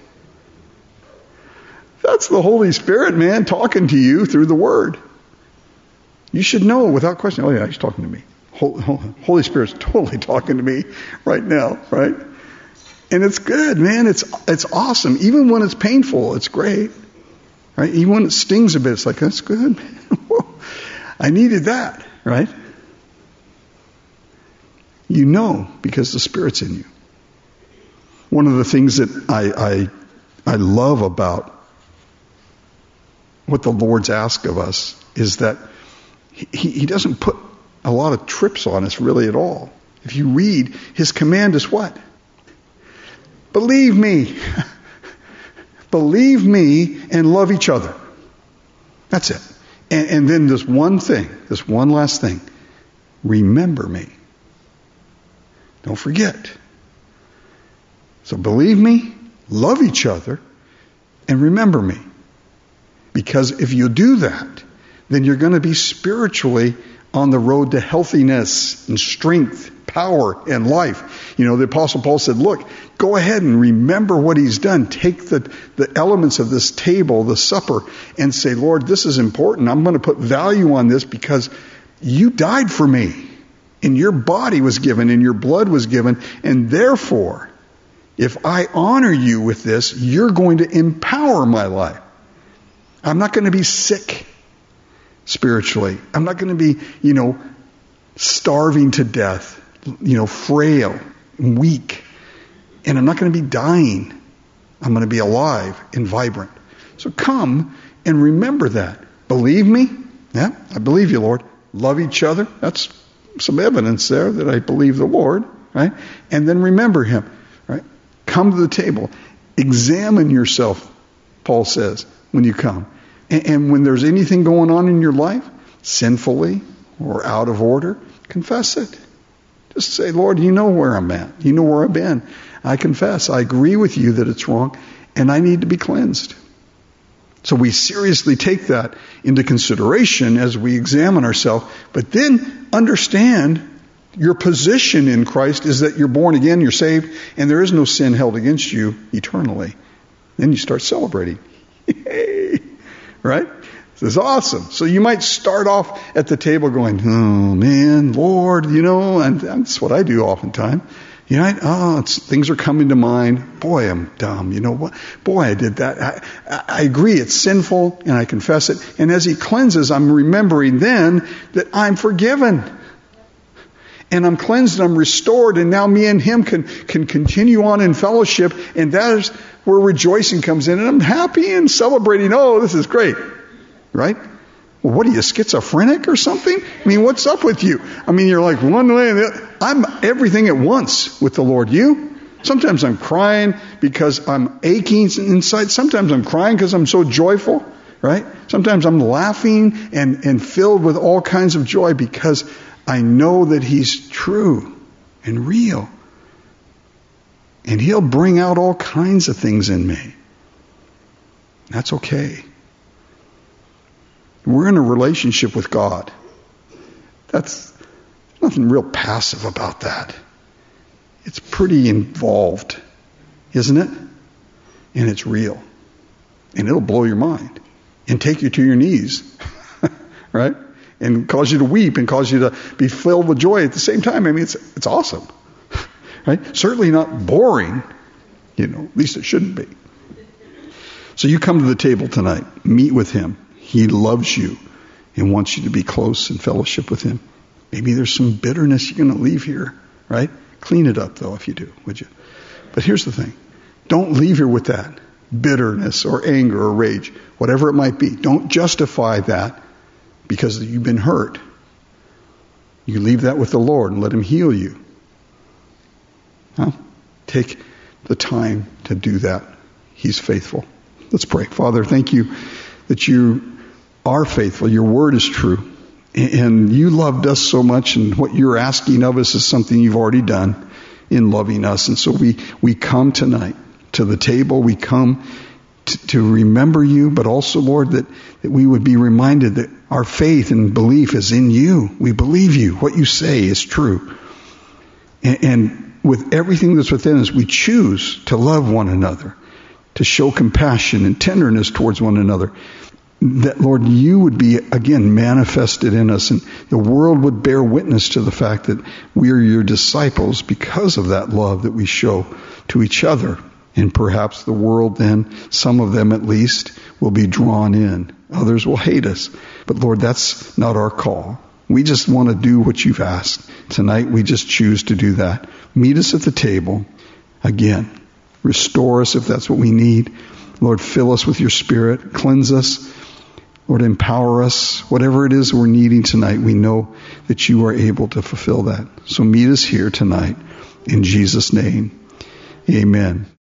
That's the Holy Spirit, man, talking to you through the Word. You should know without question, oh yeah, He's talking to me. Holy Spirit's totally talking to me right now, right? And it's good, man. It's it's awesome. Even when it's painful, it's great. Right? Even when it stings a bit, it's like, that's good, man. I needed that, right? You know because the Spirit's in you. One of the things that I I, I love about what the Lord's asked of us is that he, he doesn't put a lot of trips on us really at all. If you read, His command is what? Believe me. Believe me and love each other. That's it. And, and then this one thing, this one last thing. Remember me. Don't forget. So believe me, love each other, and remember me. Because if you do that, then you're going to be spiritually on the road to healthiness and strength, power, and life. You know, the Apostle Paul said, look, go ahead and remember what He's done. Take the, the elements of this table, the supper, and say, Lord, this is important. I'm going to put value on this because you died for me. And your body was given and your blood was given. And therefore, if I honor you with this, you're going to empower my life. I'm not going to be sick spiritually. I'm not going to be, you know, starving to death, you know, frail, weak. And I'm not going to be dying. I'm going to be alive and vibrant. So come and remember that. Believe me? Yeah, I believe you, Lord. Love each other. That's some evidence there that I believe the Lord, right? And then remember him, right? Come to the table. Examine yourself, Paul says, when you come. And, and when there's anything going on in your life, sinfully or out of order, confess it. Just say, Lord, you know where I'm at. You know where I've been. I confess. I agree with you that it's wrong, and I need to be cleansed. So we seriously take that into consideration as we examine ourselves, but then understand your position in Christ is that you're born again, you're saved, and there is no sin held against you eternally. Then you start celebrating. Yay! Right? This is awesome. So you might start off at the table going, oh man, Lord, you know, and that's what I do oftentimes. You know, I, oh, it's, things are coming to mind. Boy, I'm dumb. You know what? Boy, I did that. I, I, I agree it's sinful, and I confess it. And as he cleanses, I'm remembering then that I'm forgiven. And I'm cleansed and I'm restored, and now me and him can, can continue on in fellowship, and that is where rejoicing comes in, and I'm happy and celebrating. Oh, this is great. Right? Well, what are you, schizophrenic or something? I mean, what's up with you? I mean, you're like one way and the other. I'm everything at once with the Lord. You? Sometimes I'm crying because I'm aching inside. Sometimes I'm crying because I'm so joyful. Right? Sometimes I'm laughing and, and filled with all kinds of joy because I know that he's true and real. And he'll bring out all kinds of things in me. That's okay. We're in a relationship with God. That's nothing real passive about that. It's pretty involved, isn't it? And it's real. And it'll blow your mind and take you to your knees, right? And cause you to weep and cause you to be filled with joy at the same time. I mean, it's it's awesome, right? Certainly not boring, you know, at least it shouldn't be. So you come to the table tonight, meet with him. He loves you and wants you to be close in fellowship with him. Maybe there's some bitterness you're going to leave here, right? Clean it up, though, if you do, would you? But here's the thing. Don't leave here with that bitterness or anger or rage, whatever it might be. Don't justify that because you've been hurt. You leave that with the Lord and let him heal you. Huh? Take the time to do that. He's faithful. Let's pray. Father, thank you that you are faithful. Your word is true. And you loved us so much, and what you're asking of us is something you've already done in loving us. And so we, we come tonight to the table. We come to, to remember you, but also, Lord, that, that we would be reminded that our faith and belief is in you. We believe you. What you say is true. And, and with everything that's within us, we choose to love one another, to show compassion and tenderness towards one another. That, Lord, you would be, again, manifested in us, and the world would bear witness to the fact that we are your disciples because of that love that we show to each other. And perhaps the world then, some of them at least, will be drawn in. Others will hate us. But Lord, that's not our call. We just want to do what you've asked. Tonight we just choose to do that. Meet us at the table. Again, restore us if that's what we need. Lord, fill us with your Spirit. Cleanse us. Lord, empower us. Whatever it is we're needing tonight, we know that you are able to fulfill that. So meet us here tonight. In Jesus' name, amen.